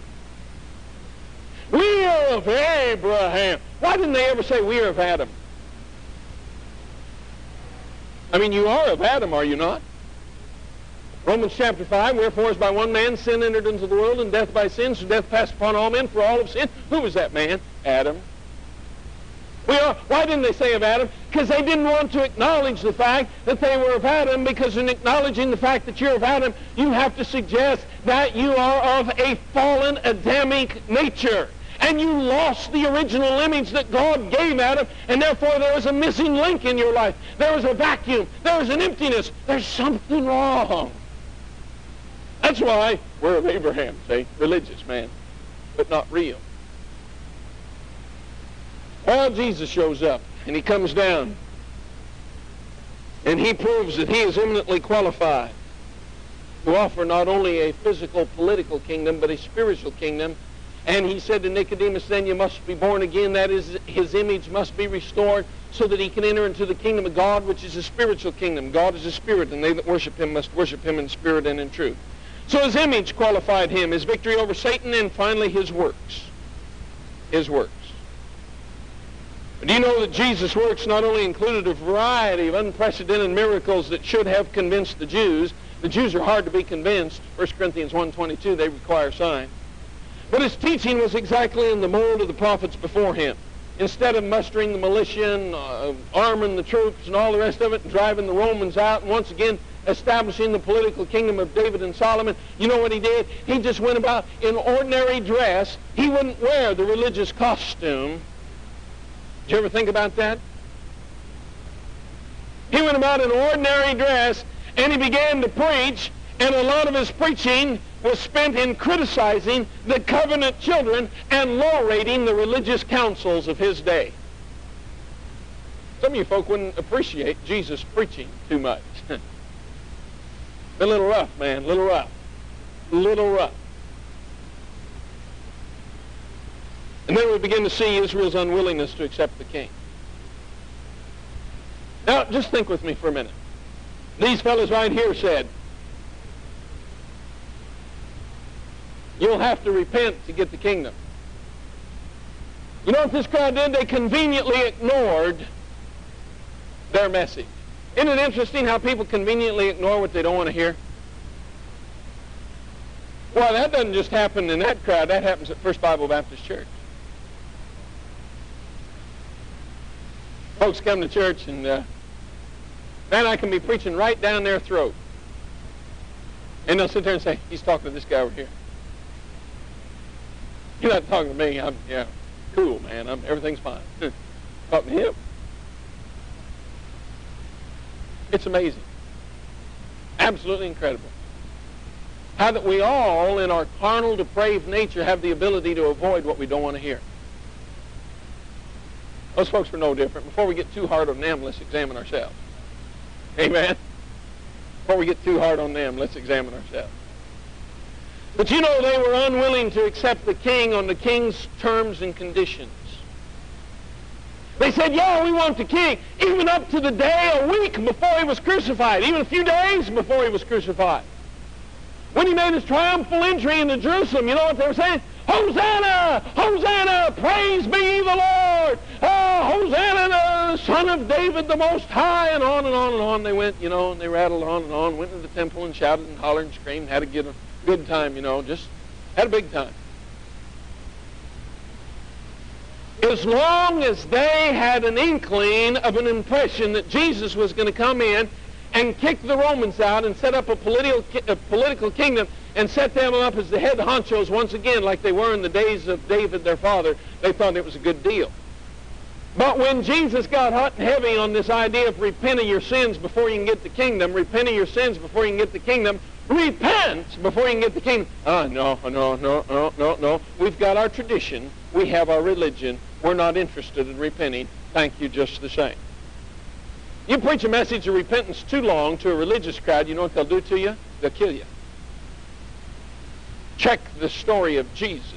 [SPEAKER 1] We are of Abraham. Why didn't they ever say we are of Adam? I mean, you are of Adam, are you not? Romans chapter 5, wherefore as by one man sin entered into the world, and death by sin, so death passed upon all men, for all have sinned. Who was that man? Adam. Why didn't they say of Adam? Because they didn't want to acknowledge the fact that they were of Adam, because in acknowledging the fact that you're of Adam, you have to suggest that you are of a fallen Adamic nature. And you lost the original image that God gave Adam, and therefore there was a missing link in your life. There was a vacuum. There was an emptiness. There's something wrong. That's why we're of Abraham, see? Religious, man, but not real. Well, Jesus shows up, and he comes down, and he proves that he is eminently qualified to offer not only a physical, political kingdom, but a spiritual kingdom. And he said to Nicodemus, then you must be born again. That is, his image must be restored so that he can enter into the kingdom of God, which is a spiritual kingdom. God is a spirit, and they that worship him must worship him in spirit and in truth. So his image qualified him, his victory over Satan, and finally his works. His works. Do you know that Jesus' works not only included a variety of unprecedented miracles that should have convinced the Jews? The Jews are hard to be convinced. 1 Corinthians 1:22, they require signs. But his teaching was exactly in the mold of the prophets before him. Instead of mustering the militia and arming the troops and all the rest of it and driving the Romans out and once again establishing the political kingdom of David and Solomon, you know what he did? He just went about in ordinary dress. He wouldn't wear the religious costume. Did you ever think about that? He went about in ordinary dress and he began to preach, and a lot of his preaching was spent in criticizing the covenant children and low-rating the religious councils of his day. Some of you folk wouldn't appreciate Jesus preaching too much. Been a little rough, man, a little rough. A little rough. And then we begin to see Israel's unwillingness to accept the king. Now, just think with me for a minute. These fellows right here said, you'll have to repent to get the kingdom. You know what this crowd did? They conveniently ignored their message. Isn't it interesting how people conveniently ignore what they don't want to hear? Well, that doesn't just happen in that crowd. That happens at First Bible Baptist Church. Folks come to church and, man, I can be preaching right down their throat. And they'll sit there and say, he's talking to this guy over here. You're not talking to me. Yeah, cool, man. Everything's fine. Talking to him. It's amazing. Absolutely incredible. How that we all, in our carnal, depraved nature, have the ability to avoid what we don't want to hear. Those folks were no different. Before we get too hard on them, let's examine ourselves. Amen? Before we get too hard on them, let's examine ourselves. But you know, they were unwilling to accept the king on the king's terms and conditions. They said, yeah, we want the king, even up to the day, a week before he was crucified, even a few days before he was crucified. When he made his triumphal entry into Jerusalem, you know what they were saying? Hosanna! Hosanna! Praise be the Lord! Hosanna, the Son of David, the Most High, and on and on and on they went, you know, and they rattled on and on, went to the temple and shouted and hollered and screamed, had a good time, you know, just had a big time. As long as they had an inkling of an impression that Jesus was going to come in and kick the Romans out and set up a political kingdom and set them up as the head honchos once again like they were in the days of David, their father, they thought it was a good deal. But when Jesus got hot and heavy on this idea of repent of your sins before you can get the kingdom, repent of your sins before you can get the kingdom, repent before you can get the kingdom. No. We've got our tradition. We have our religion. We're not interested in repenting. thank you just the same. You preach a message of repentance too long to a religious crowd, you know what they'll do to you? They'll kill you. Check the story of Jesus.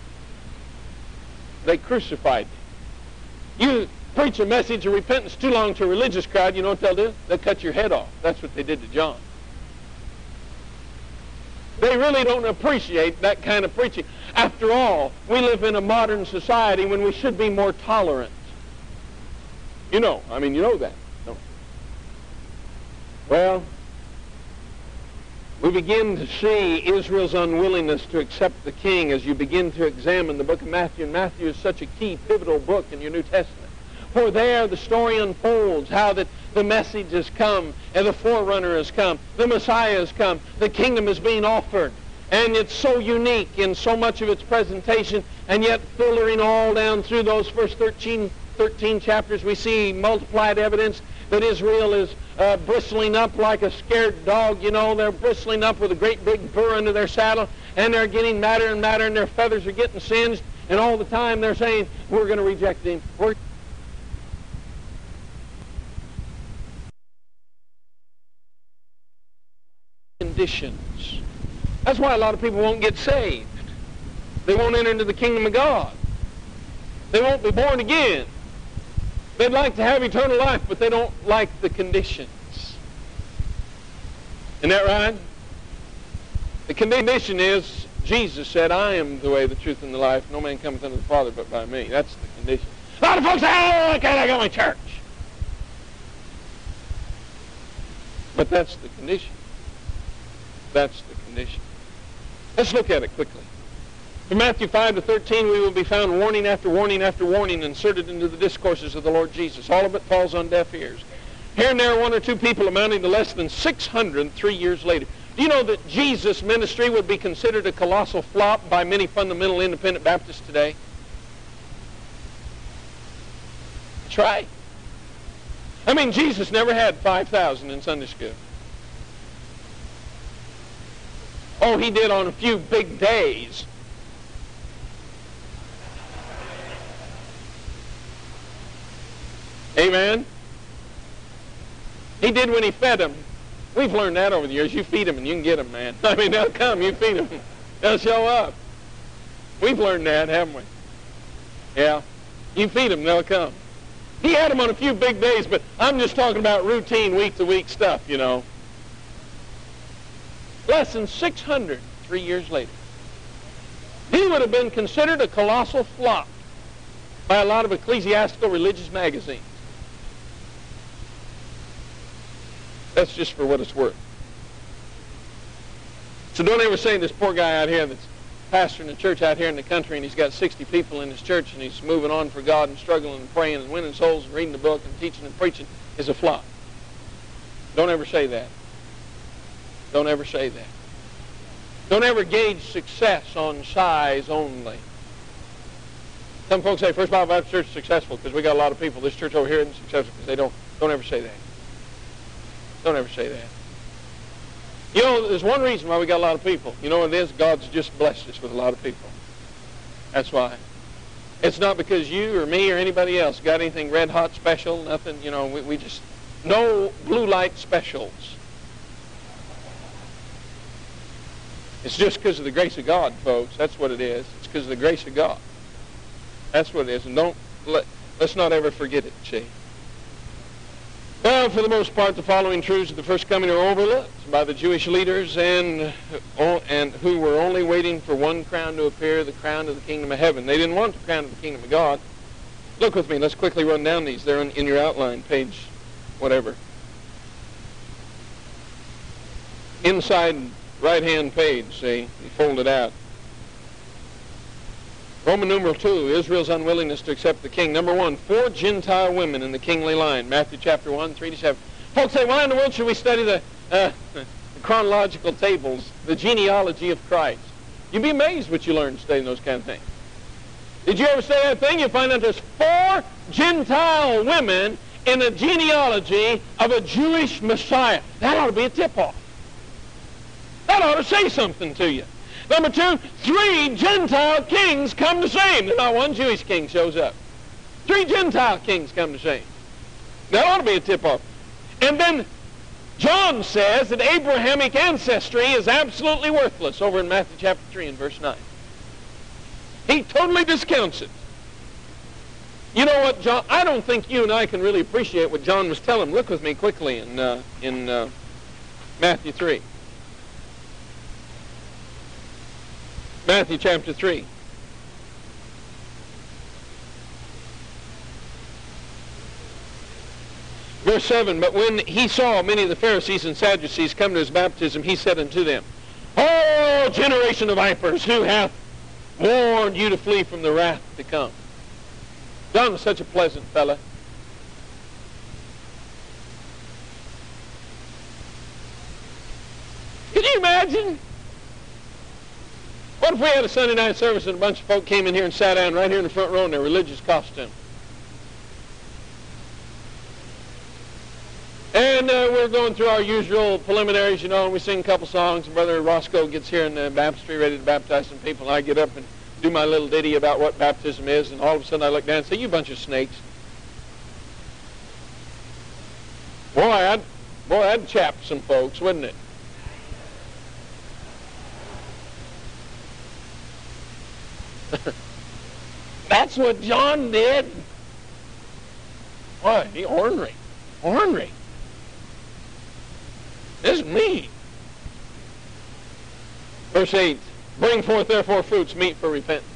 [SPEAKER 1] They crucified him. You preach a message of repentance too long to a religious crowd, you know what they'll do? They'll cut your head off. That's what they did to John. They really don't appreciate that kind of preaching. After all, we live in a modern society when we should be more tolerant. You know that. Don't you? Well, we begin to see Israel's unwillingness to accept the king as you begin to examine the book of Matthew. And Matthew is such a key, pivotal book in your New Testament. For there the story unfolds how that the message has come and the forerunner has come. The Messiah has come. The kingdom is being offered. And it's so unique in so much of its presentation, and yet filtering all down through those first 13 chapters, we see multiplied evidence that Israel is bristling up like a scared dog. You know, they're bristling up with a great big burr under their saddle, and they're getting madder and madder, and their feathers are getting singed, and all the time they're saying, we're going to reject him. Conditions. That's why a lot of people won't get saved. They won't enter into the kingdom of God. They won't be born again. They'd like to have eternal life, but they don't like the conditions. Isn't that right? The condition is, Jesus said, I am the way, the truth, and the life. No man cometh unto the Father but by me. That's the condition. A lot of folks say, oh, I can't go to church. But that's the condition. That's the condition. Let's look at it quickly. From Matthew 5 to 13, we will be found warning after warning after warning inserted into the discourses of the Lord Jesus. All of it falls on deaf ears. Here and there, one or two people amounting to less than 600 3 years later. Do you know that Jesus' ministry would be considered a colossal flop by many fundamental independent Baptists today? That's right. I mean, Jesus never had 5,000 in Sunday school. Oh, he did on a few big days. Amen? He did when he fed them. We've learned that over the years. You feed them and you can get them, man. I mean, they'll come, you feed them. They'll show up. We've learned that, haven't we? Yeah. You feed them, they'll come. He had them on a few big days, but I'm just talking about routine week-to-week stuff, you know. Less than 600 3 years later. He would have been considered a colossal flop by a lot of ecclesiastical religious magazines. That's just for what it's worth. So don't ever say this poor guy out here that's pastoring a church out here in the country and he's got 60 people in his church and he's moving on for God and struggling and praying and winning souls and reading the book and teaching and preaching is a flop. Don't ever say that. Don't ever say that. Don't ever gauge success on size only. Some folks say First Bible Baptist Church is successful because we got a lot of people. This church over here isn't successful because they don't. Don't ever say that. Don't ever say that. You know, there's one reason why we got a lot of people. You know what it is? God's just blessed us with a lot of people. That's why. It's not because you or me or anybody else got anything red hot special, nothing, you know, we just, no blue light specials. It's just because of the grace of God, folks. That's what it is. It's because of the grace of God. That's what it is. And let's not ever forget it, see. Well, for the most part, the following truths of the first coming are overlooked by the Jewish leaders and who were only waiting for one crown to appear, the crown of the kingdom of heaven. They didn't want the crown of the kingdom of God. Look with me. Let's quickly run down these. They're in your outline, page whatever. Inside right-hand page, see, you fold it out. Roman numeral 2, Israel's unwillingness to accept the king. Number 1, 4 Gentile women in the kingly line. Matthew chapter 1, 3 to 7. Folks say, why in the world should we study the chronological tables, the genealogy of Christ? You'd be amazed what you learn studying those kind of things. Did you ever say that thing? You find out there's 4 Gentile women in the genealogy of a Jewish Messiah. That ought to be a tip-off. That ought to say something to you. Number 2, 3 Gentile kings come to save him. Not one Jewish king shows up. 3 Gentile kings come to shame. That ought to be a tip-off. And then John says that Abrahamic ancestry is absolutely worthless over in Matthew chapter 3 and verse 9. He totally discounts it. You know what, John? I don't think you and I can really appreciate what John was telling. Look with me quickly in Matthew 3. Matthew chapter 3. Verse 7, but when he saw many of the Pharisees and Sadducees come to his baptism, he said unto them, O generation of vipers, who hath warned you to flee from the wrath to come? John was such a pleasant fellow. Can you imagine? What if we had a Sunday night service and a bunch of folk came in here and sat down right here in the front row in their religious costume? And we're going through our usual preliminaries, you know, and we sing a couple songs, and Brother Roscoe gets here in the baptistry ready to baptize some people, and I get up and do my little ditty about what baptism is, and all of a sudden I look down and say, you bunch of snakes. Boy, I'd chap some folks, wouldn't it? That's what John did. Boy, he ornery. Ornery. This is me. Verse 8, bring forth therefore fruits meet for repentance.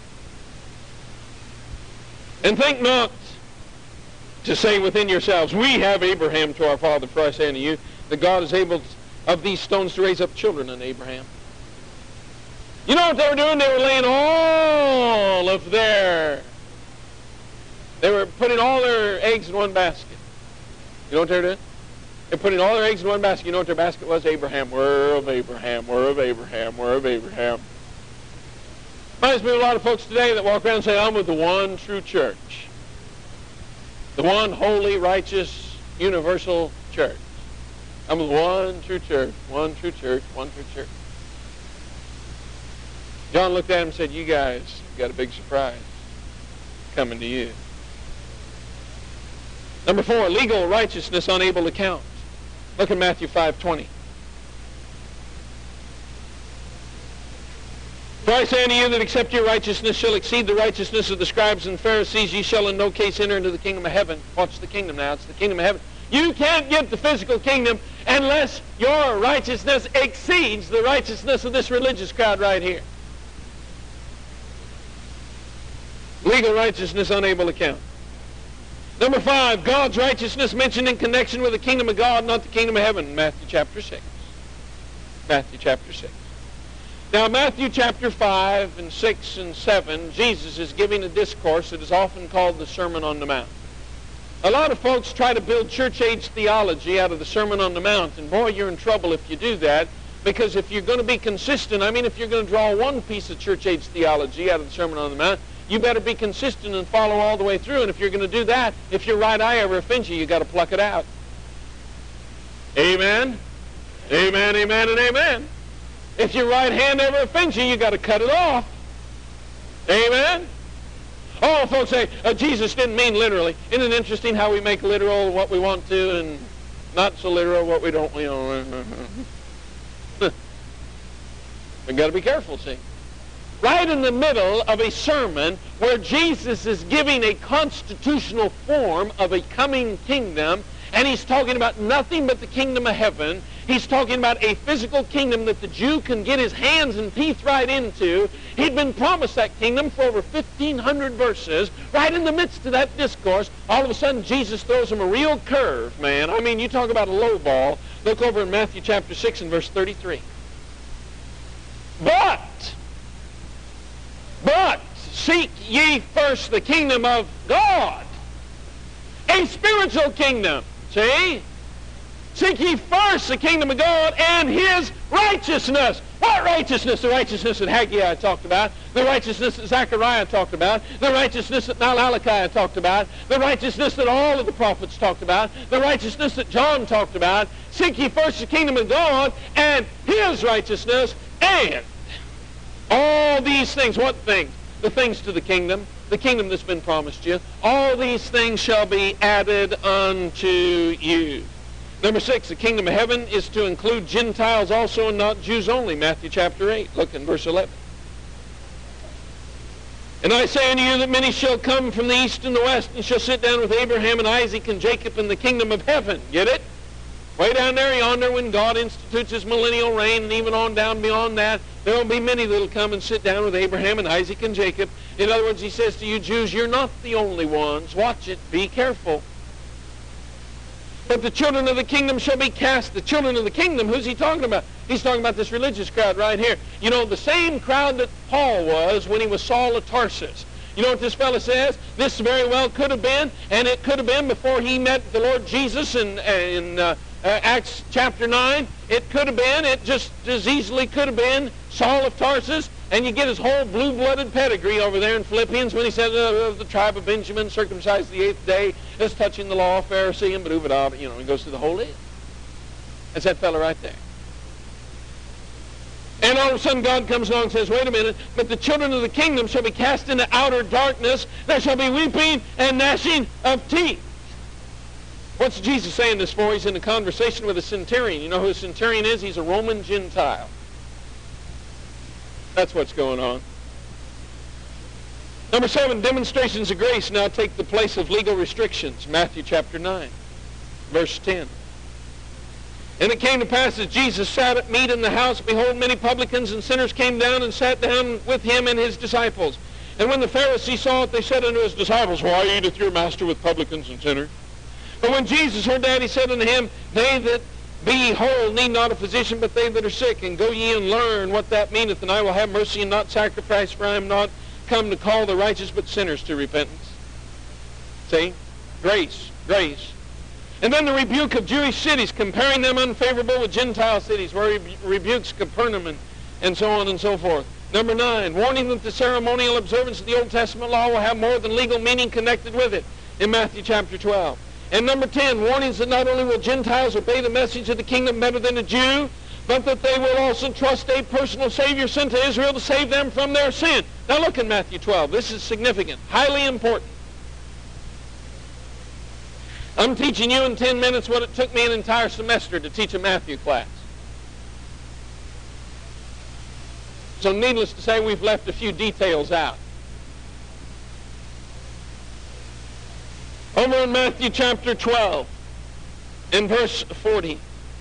[SPEAKER 1] And think not to say within yourselves, we have Abraham to our father, for I say unto you, that God is able of these stones to raise up children unto Abraham. You know what they were doing? They were laying all of their, they were putting all their eggs in one basket. You know what they were doing? They're putting all their eggs in one basket. You know what their basket was? Abraham. We're of Abraham. We're of Abraham. We're of Abraham. Reminds me of a lot of folks today that walk around and say, I'm with the one true church. The one holy, righteous, universal church. I'm with one true church. One true church. One true church. John looked at him and said, you guys got a big surprise coming to you. Number 4, legal righteousness unable to count. Look at Matthew 5:20. For I say unto you that except your righteousness shall exceed the righteousness of the scribes and Pharisees, ye shall in no case enter into the kingdom of heaven. Watch the kingdom now. It's the kingdom of heaven. You can't get the physical kingdom unless your righteousness exceeds the righteousness of this religious crowd right here. Legal righteousness unable to count. Number 5, God's righteousness mentioned in connection with the kingdom of God, not the kingdom of heaven. Matthew chapter 6. Matthew chapter 6. Now, Matthew chapter 5 and 6 and 7, Jesus is giving a discourse that is often called the Sermon on the Mount. A lot of folks try to build church-age theology out of the Sermon on the Mount, and boy, you're in trouble if you do that, because if you're going to be consistent, if you're going to draw one piece of church-age theology out of the Sermon on the Mount, you better be consistent and follow all the way through. And if you're going to do that, if your right eye ever offends you, you got to pluck it out. Amen? Amen, amen, and amen. If your right hand ever offends you, you got to cut it off. Amen? Oh, folks say, Jesus didn't mean literally. Isn't it interesting how we make literal what we want to and not so literal what we don't? We got to be careful, see. Right in the middle of a sermon where Jesus is giving a constitutional form of a coming kingdom, and he's talking about nothing but the kingdom of heaven. He's talking about a physical kingdom that the Jew can get his hands and teeth right into. He'd been promised that kingdom for over 1,500 verses. Right in the midst of that discourse, all of a sudden Jesus throws him a real curve, man. You talk about a low ball. Look over in Matthew chapter 6 and verse 33. But seek ye first the kingdom of God. A spiritual kingdom. See? Seek ye first the kingdom of God and his righteousness. What righteousness? The righteousness that Haggai talked about. The righteousness that Zechariah talked about. The righteousness that Malachi talked about. The righteousness that all of the prophets talked about. The righteousness that John talked about. Seek ye first the kingdom of God and his righteousness, and all these things. What things? The things to the kingdom. the kingdom that's been promised you. All these things shall be added unto you. Number 6, the kingdom of heaven is to include Gentiles also and not Jews only. Matthew chapter 8. Look in verse 11. And I say unto you that many shall come from the east and the west, and shall sit down with Abraham and Isaac and Jacob in the kingdom of heaven. Get it? Way down there yonder, when God institutes his millennial reign, and even on down beyond that, there will be many that will come and sit down with Abraham and Isaac and Jacob. In other words, he says to you Jews, you're not the only ones. Watch it. Be careful. But the children of the kingdom shall be cast. The children of the kingdom, who's he talking about? He's talking about this religious crowd right here. You know, the same crowd that Paul was when he was Saul of Tarsus. You know what this fellow says? This very well could have been, and it could have been before he met the Lord Jesus in Acts chapter 9. It could have been, it just as easily could have been Saul of Tarsus, and you get his whole blue-blooded pedigree over there in Philippians when he says of the tribe of Benjamin, circumcised the 8th day, as touching the law, Pharisee, and you know, he goes through the whole list. That's that fellow right there. And all of a sudden God comes along and says, wait a minute, but the children of the kingdom shall be cast into outer darkness. There shall be weeping and gnashing of teeth. What's Jesus saying this for? He's in a conversation with a centurion. You know who a centurion is? He's a Roman Gentile. That's what's going on. Number 7, demonstrations of grace now take the place of legal restrictions. Matthew chapter 9, verse 10. And it came to pass as Jesus sat at meat in the house, behold, many publicans and sinners came down and sat down with him and his disciples. And when the Pharisees saw it, they said unto his disciples, why eateth your master with publicans and sinners? But when Jesus heard that, he said unto him, they that be whole need not a physician, but they that are sick. And go ye and learn what that meaneth, and I will have mercy and not sacrifice, for I am not come to call the righteous, but sinners to repentance. See? Grace, grace. And then the rebuke of Jewish cities, comparing them unfavorable with Gentile cities, where he rebukes Capernaum and so on and so forth. Number 9, warning that the ceremonial observance of the Old Testament law will have more than legal meaning connected with it in Matthew chapter 12. And number 10, warnings that not only will Gentiles obey the message of the kingdom better than a Jew, but that they will also trust a personal Savior sent to Israel to save them from their sin. Now look in Matthew 12. This is significant, highly important. I'm teaching you in 10 minutes what it took me an entire semester to teach a Matthew class. So needless to say, we've left a few details out. Over in Matthew chapter 12, in verse 40.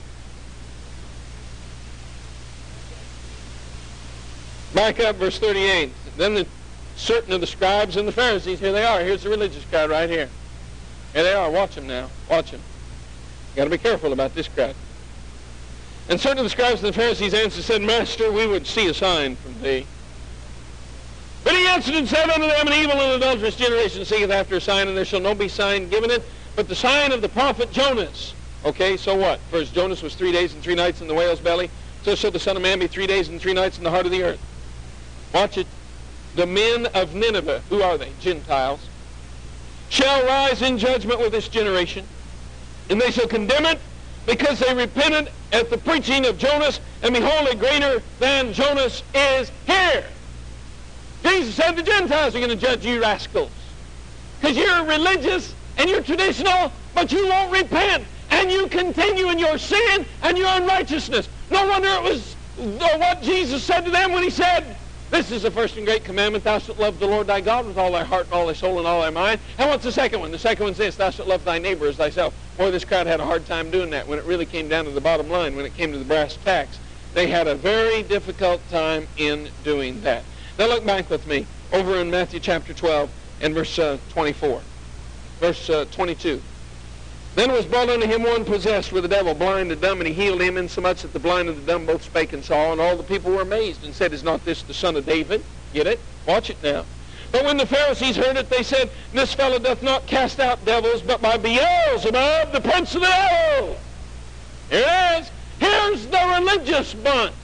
[SPEAKER 1] Back up, verse 38. Then certain of the scribes and the Pharisees, here they are. Here's the religious crowd right here. Here they are. Watch them now. Watch them. You've got to be careful about this crowd. And certain of the scribes and the Pharisees answered and said, Master, we would see a sign from thee. But he answered and said unto them, an evil and adulterous generation seeketh after a sign, and there shall no be sign given it, but the sign of the prophet Jonas. Okay, so what? First, Jonas was 3 days and 3 nights in the whale's belly. So shall the Son of Man be 3 days and 3 nights in the heart of the earth. Watch it. The men of Nineveh, who are they? Gentiles. Shall rise in judgment with this generation, and they shall condemn it, because they repented at the preaching of Jonas, and behold, a greater than Jonas is here. Jesus said the Gentiles are going to judge you rascals, because you're religious and you're traditional, but you won't repent, and you continue in your sin and your unrighteousness. No wonder it was what Jesus said to them when he said, this is the first and great commandment, thou shalt love the Lord thy God with all thy heart and all thy soul and all thy mind. And what's the second one? The second one's this, thou shalt love thy neighbor as thyself. Boy, this crowd had a hard time doing that when it really came down to the bottom line, when it came to the brass tacks. They had a very difficult time in doing that. Now look back with me over in Matthew chapter 12 and verse 24. Verse 22. Then was brought unto him one possessed with the devil, blind and dumb, and he healed him, insomuch that the blind and the dumb both spake and saw, and all the people were amazed, and said, is not this the son of David? Get it? Watch it now. But when the Pharisees heard it, they said, this fellow doth not cast out devils, but by Beelzebub, the prince of the devils. Here it is. Here's the religious bunch.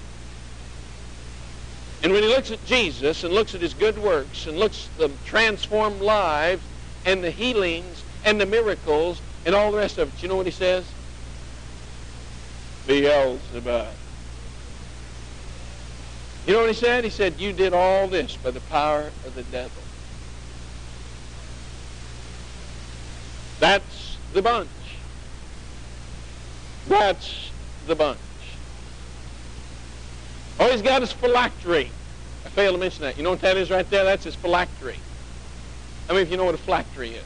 [SPEAKER 1] And when he looks at Jesus and looks at his good works and looks at the transformed lives and the healings and the miracles and all the rest of it, you know what he says? Beelzebub. You know what he said? He said, you did all this by the power of the devil. That's the bunch. That's the bunch. Oh, he's got his phylactery. I failed to mention that. You know what that is right there? That's his phylactery. How many of you know what a phylactery is?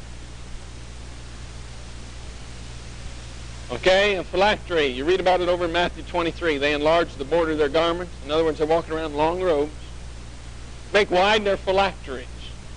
[SPEAKER 1] Okay, a phylactery. You read about it over in Matthew 23. They enlarge the border of their garments. In other words, they're walking around in long robes. Make wide their phylacteries.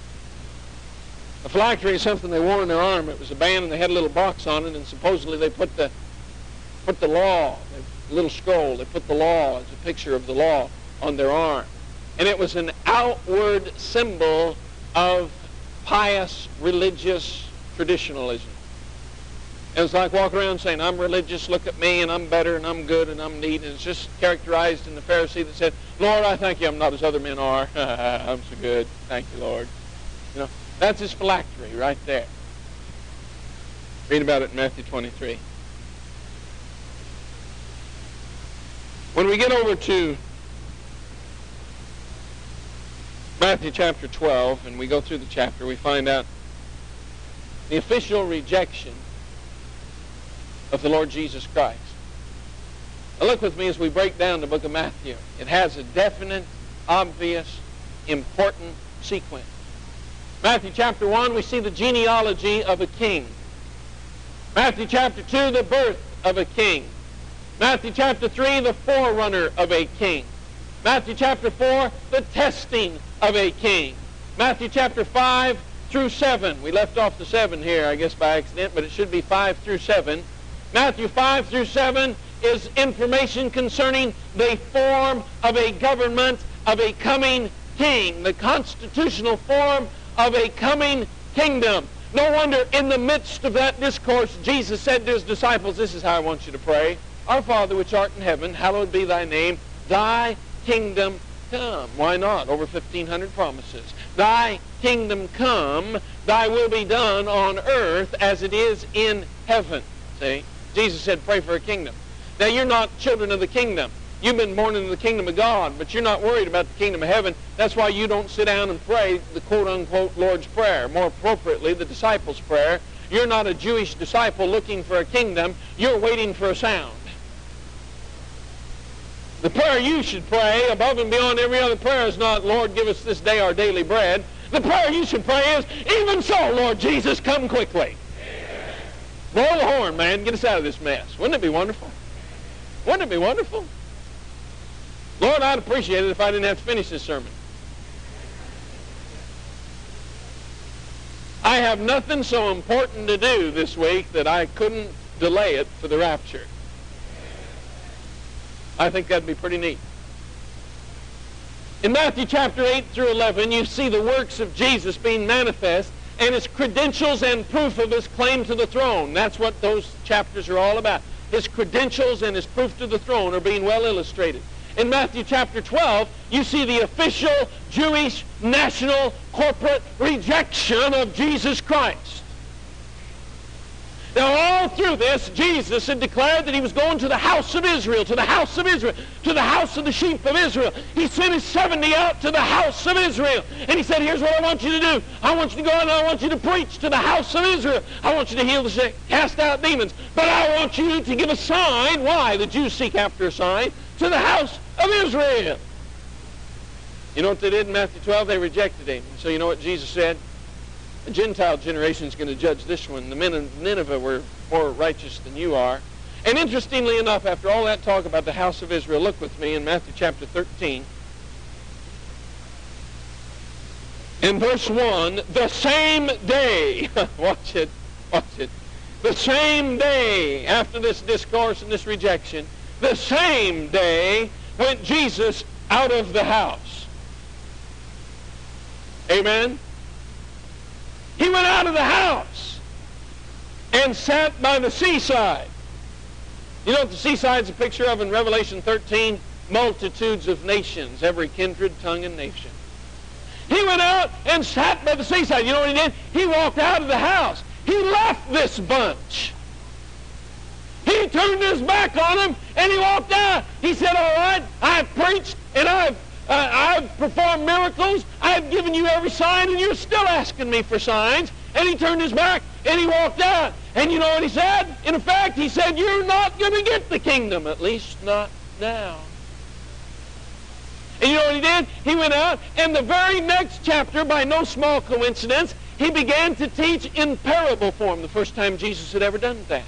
[SPEAKER 1] A phylactery is something they wore on their arm. It was a band, and they had a little box on it, and supposedly they put the law, a little scroll, they put the law as a picture of the law on their arm. And it was an outward symbol of pious, religious traditionalism. It was like walking around saying, I'm religious, look at me, and I'm better, and I'm good, and I'm neat. And it's just characterized in the Pharisee that said, Lord, I thank you, I'm not as other men are. I'm so good. Thank you, Lord. You know, that's his phylactery right there. Read about it in Matthew 23. When we get over to Matthew chapter 12, and we go through the chapter, we find out the official rejection of the Lord Jesus Christ. Now look with me as we break down the book of Matthew. It has a definite, obvious, important sequence. Matthew chapter 1, we see the genealogy of a king. Matthew chapter 2, the birth of a king. Matthew chapter 3, the forerunner of a king. Matthew chapter 4, the testing of a king. Matthew chapter 5 through 7. We left off the 7 here, I guess by accident, but it should be 5 through 7. Matthew 5 through 7 is information concerning the form of a government of a coming king, the constitutional form of a coming kingdom. No wonder in the midst of that discourse, Jesus said to his disciples, this is how I want you to pray. Our Father which art in heaven, hallowed be thy name. Thy kingdom come. Why not? Over 1,500 promises. Thy kingdom come, thy will be done on earth as it is in heaven. See? Jesus said, pray for a kingdom. Now, you're not children of the kingdom. You've been born into the kingdom of God, but you're not worried about the kingdom of heaven. That's why you don't sit down and pray the quote-unquote Lord's Prayer. More appropriately, the disciples' prayer. You're not a Jewish disciple looking for a kingdom. You're waiting for a sound. The prayer you should pray, above and beyond every other prayer, is not, Lord, give us this day our daily bread. The prayer you should pray is, even so, Lord Jesus, come quickly. Amen. Blow the horn, man. Get us out of this mess. Wouldn't it be wonderful? Wouldn't it be wonderful? Lord, I'd appreciate it if I didn't have to finish this sermon. I have nothing so important to do this week that I couldn't delay it for the rapture. I think that'd be pretty neat. In Matthew chapter 8 through 11, you see the works of Jesus being manifest and his credentials and proof of his claim to the throne. That's what those chapters are all about. His credentials and his proof to the throne are being well illustrated. In Matthew chapter 12, you see the official Jewish national corporate rejection of Jesus Christ. Now, all through this, Jesus had declared that he was going to the house of Israel, to the house of Israel, to the house of the sheep of Israel. He sent his 70 out to the house of Israel. And he said, here's what I want you to do. I want you to go out and I want you to preach to the house of Israel. I want you to heal the sick, cast out demons. But I want you to give a sign. Why? The Jews seek after a sign. To the house of Israel. You know what they did in Matthew 12? They rejected him. So you know what Jesus said? The Gentile generation is going to judge this one. The men of Nineveh were more righteous than you are. And interestingly enough, after all that talk about the house of Israel, look with me in Matthew chapter 13. In verse 1, the same day, watch it, the same day after this discourse and this rejection, the same day went Jesus out of the house. Amen? He went out of the house and sat by the seaside. You know what the seaside's a picture of in Revelation 13? Multitudes of nations, every kindred, tongue, and nation. He went out and sat by the seaside. You know what he did? He walked out of the house. He left this bunch. He turned his back on them and he walked out. He said, all right, I've preached and I've performed miracles. I've given you every sign, and you're still asking me for signs. And he turned his back, And he walked out. And you know what he said? In effect, he said, you're not going to get the kingdom, at least not now. And you know what he did? He went out, and the very next chapter, by no small coincidence, he began to teach in parable form, the first time Jesus had ever done that.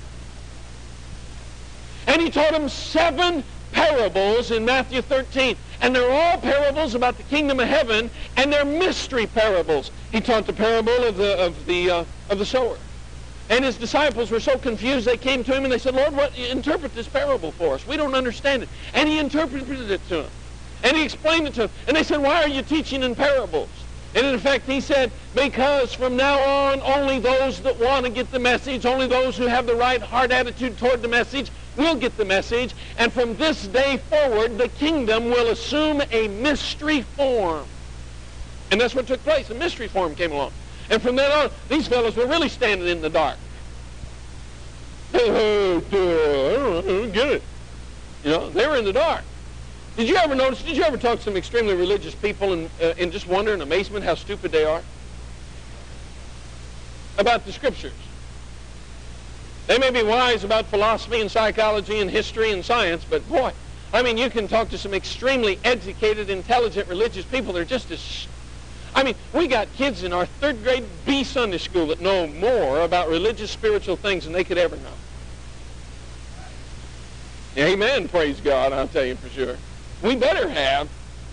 [SPEAKER 1] And he taught them 7 parables in Matthew 13. And they're all parables about the kingdom of heaven, and they're mystery parables. He taught the parable of the sower. And his disciples were so confused, they came to him and they said, Lord, interpret this parable for us. We don't understand it. And he interpreted it to them. And he explained it to them. And they said, why are you teaching in parables? And in effect, he said, because from now on, only those that want to get the message, only those who have the right heart attitude toward the message, will get the message. And from this day forward, the kingdom will assume a mystery form. And that's what took place. A mystery form came along. And from then on, these fellows were really standing in the dark. I don't get it. You know, they were in the dark. Did you ever notice, did you ever talk to some extremely religious people and just wonder in amazement how stupid they are about the Scriptures? They may be wise about philosophy and psychology and history and science, but boy, I mean, you can talk to some extremely educated, intelligent, religious people. They're just as... I mean, we got kids in our 3rd grade B Sunday school that know more about religious, spiritual things than they could ever know. Amen, praise God, I'll tell you for sure. We better have.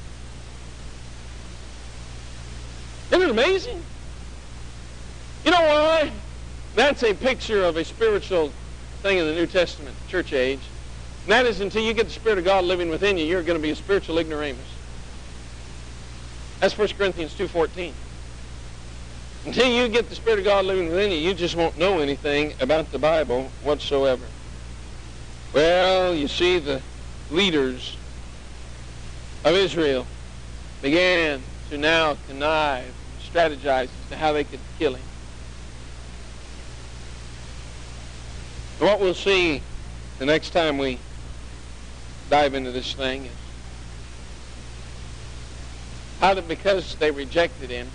[SPEAKER 1] Isn't it amazing? You know why? That's a picture of a spiritual thing in the New Testament, church age. And that is, until you get the Spirit of God living within you, you're going to be a spiritual ignoramus. That's 1 Corinthians 2:14. Until you get the Spirit of God living within you, you just won't know anything about the Bible whatsoever. Well, you see, the leaders of Israel began to now connive, strategize as to how they could kill him. And what we'll see the next time we dive into this thing is how that because they rejected him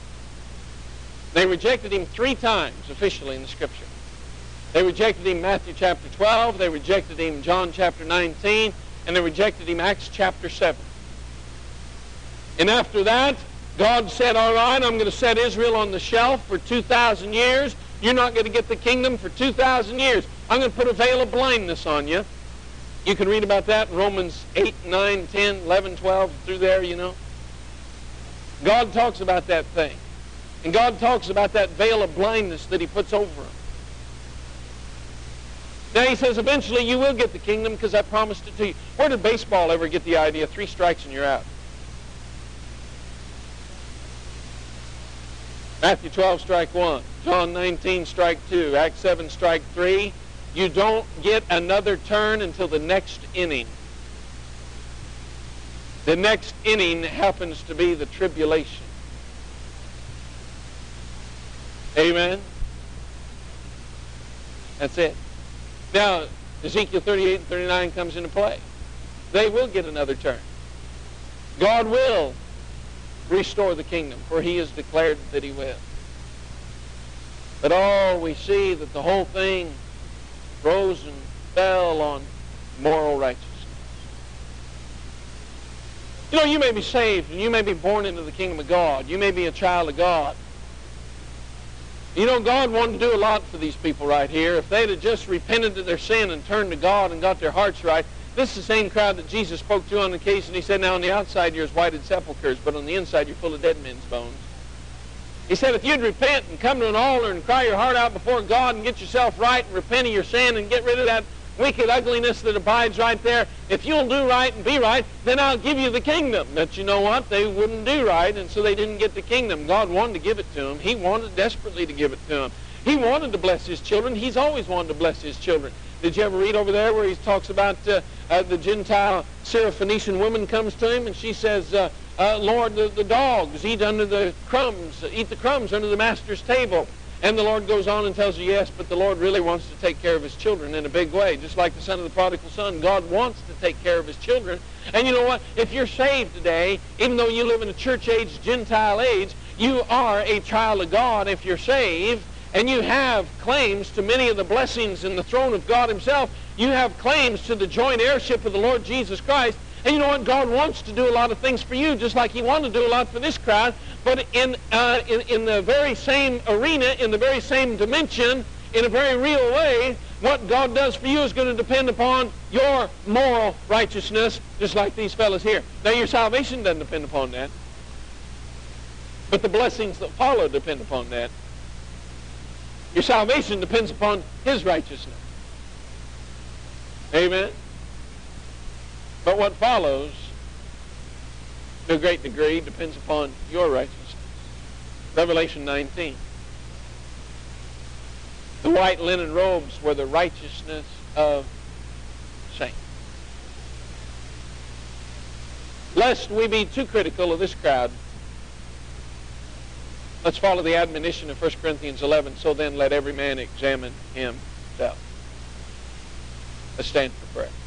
[SPEAKER 1] 3 times officially in the Scripture. They rejected him Matthew chapter 12, they rejected him John chapter 19, and they rejected him Acts chapter 7. And after that, God said, all right, I'm going to set Israel on the shelf for 2,000 years. You're not going to get the kingdom for 2,000 years. I'm going to put a veil of blindness on you. You can read about that in Romans 8, 9, 10, 11, 12, through there, you know. God talks about that thing. And God talks about that veil of blindness that he puts over them. Now he says, eventually you will get the kingdom because I promised it to you. Where did baseball ever get the idea, 3 strikes and you're out? Matthew 12, strike 1. John 19, strike 2. Acts 7, strike 3. You don't get another turn until the next inning. The next inning happens to be the tribulation. Amen? That's it. Now, Ezekiel 38 and 39 comes into play. They will get another turn. God will restore the kingdom, for he has declared that he will. But we see that the whole thing rose and fell on moral righteousness. You know, you may be saved and you may be born into the kingdom of God. You may be a child of God. You know, God wanted to do a lot for these people right here. If they'd have just repented of their sin and turned to God and got their hearts right, this is the same crowd that Jesus spoke to on the occasion. He said, now on the outside you're as white as sepulchres, but on the inside you're full of dead men's bones. He said, if you'd repent and come to an altar and cry your heart out before God and get yourself right and repent of your sin and get rid of that wicked ugliness that abides right there, if you'll do right and be right, then I'll give you the kingdom. But you know what? They wouldn't do right, and so they didn't get the kingdom. God wanted to give it to them. He wanted desperately to give it to them. He wanted to bless his children. He's always wanted to bless his children. Did you ever read over there where he talks about the Gentile Syrophoenician woman comes to him and she says, Lord, the dogs eat the crumbs under the master's table. And the Lord goes on and tells her, yes, but the Lord really wants to take care of his children in a big way. Just like the son of the prodigal son, God wants to take care of his children. And you know what? If you're saved today, even though you live in a church age, Gentile age, you are a child of God if you're saved. And you have claims to many of the blessings in the throne of God himself. You have claims to the joint heirship of the Lord Jesus Christ. And you know what? God wants to do a lot of things for you, just like he wanted to do a lot for this crowd. But in the very same arena, in the very same dimension, in a very real way, what God does for you is going to depend upon your moral righteousness, just like these fellows here. Now, your salvation doesn't depend upon that. But the blessings that follow depend upon that. Your salvation depends upon his righteousness. Amen? But what follows, to a great degree, depends upon your righteousness. Revelation 19. The white linen robes were the righteousness of saints. Lest we be too critical of this crowd, let's follow the admonition of 1 Corinthians 11. So then let every man examine himself. Let's stand for prayer.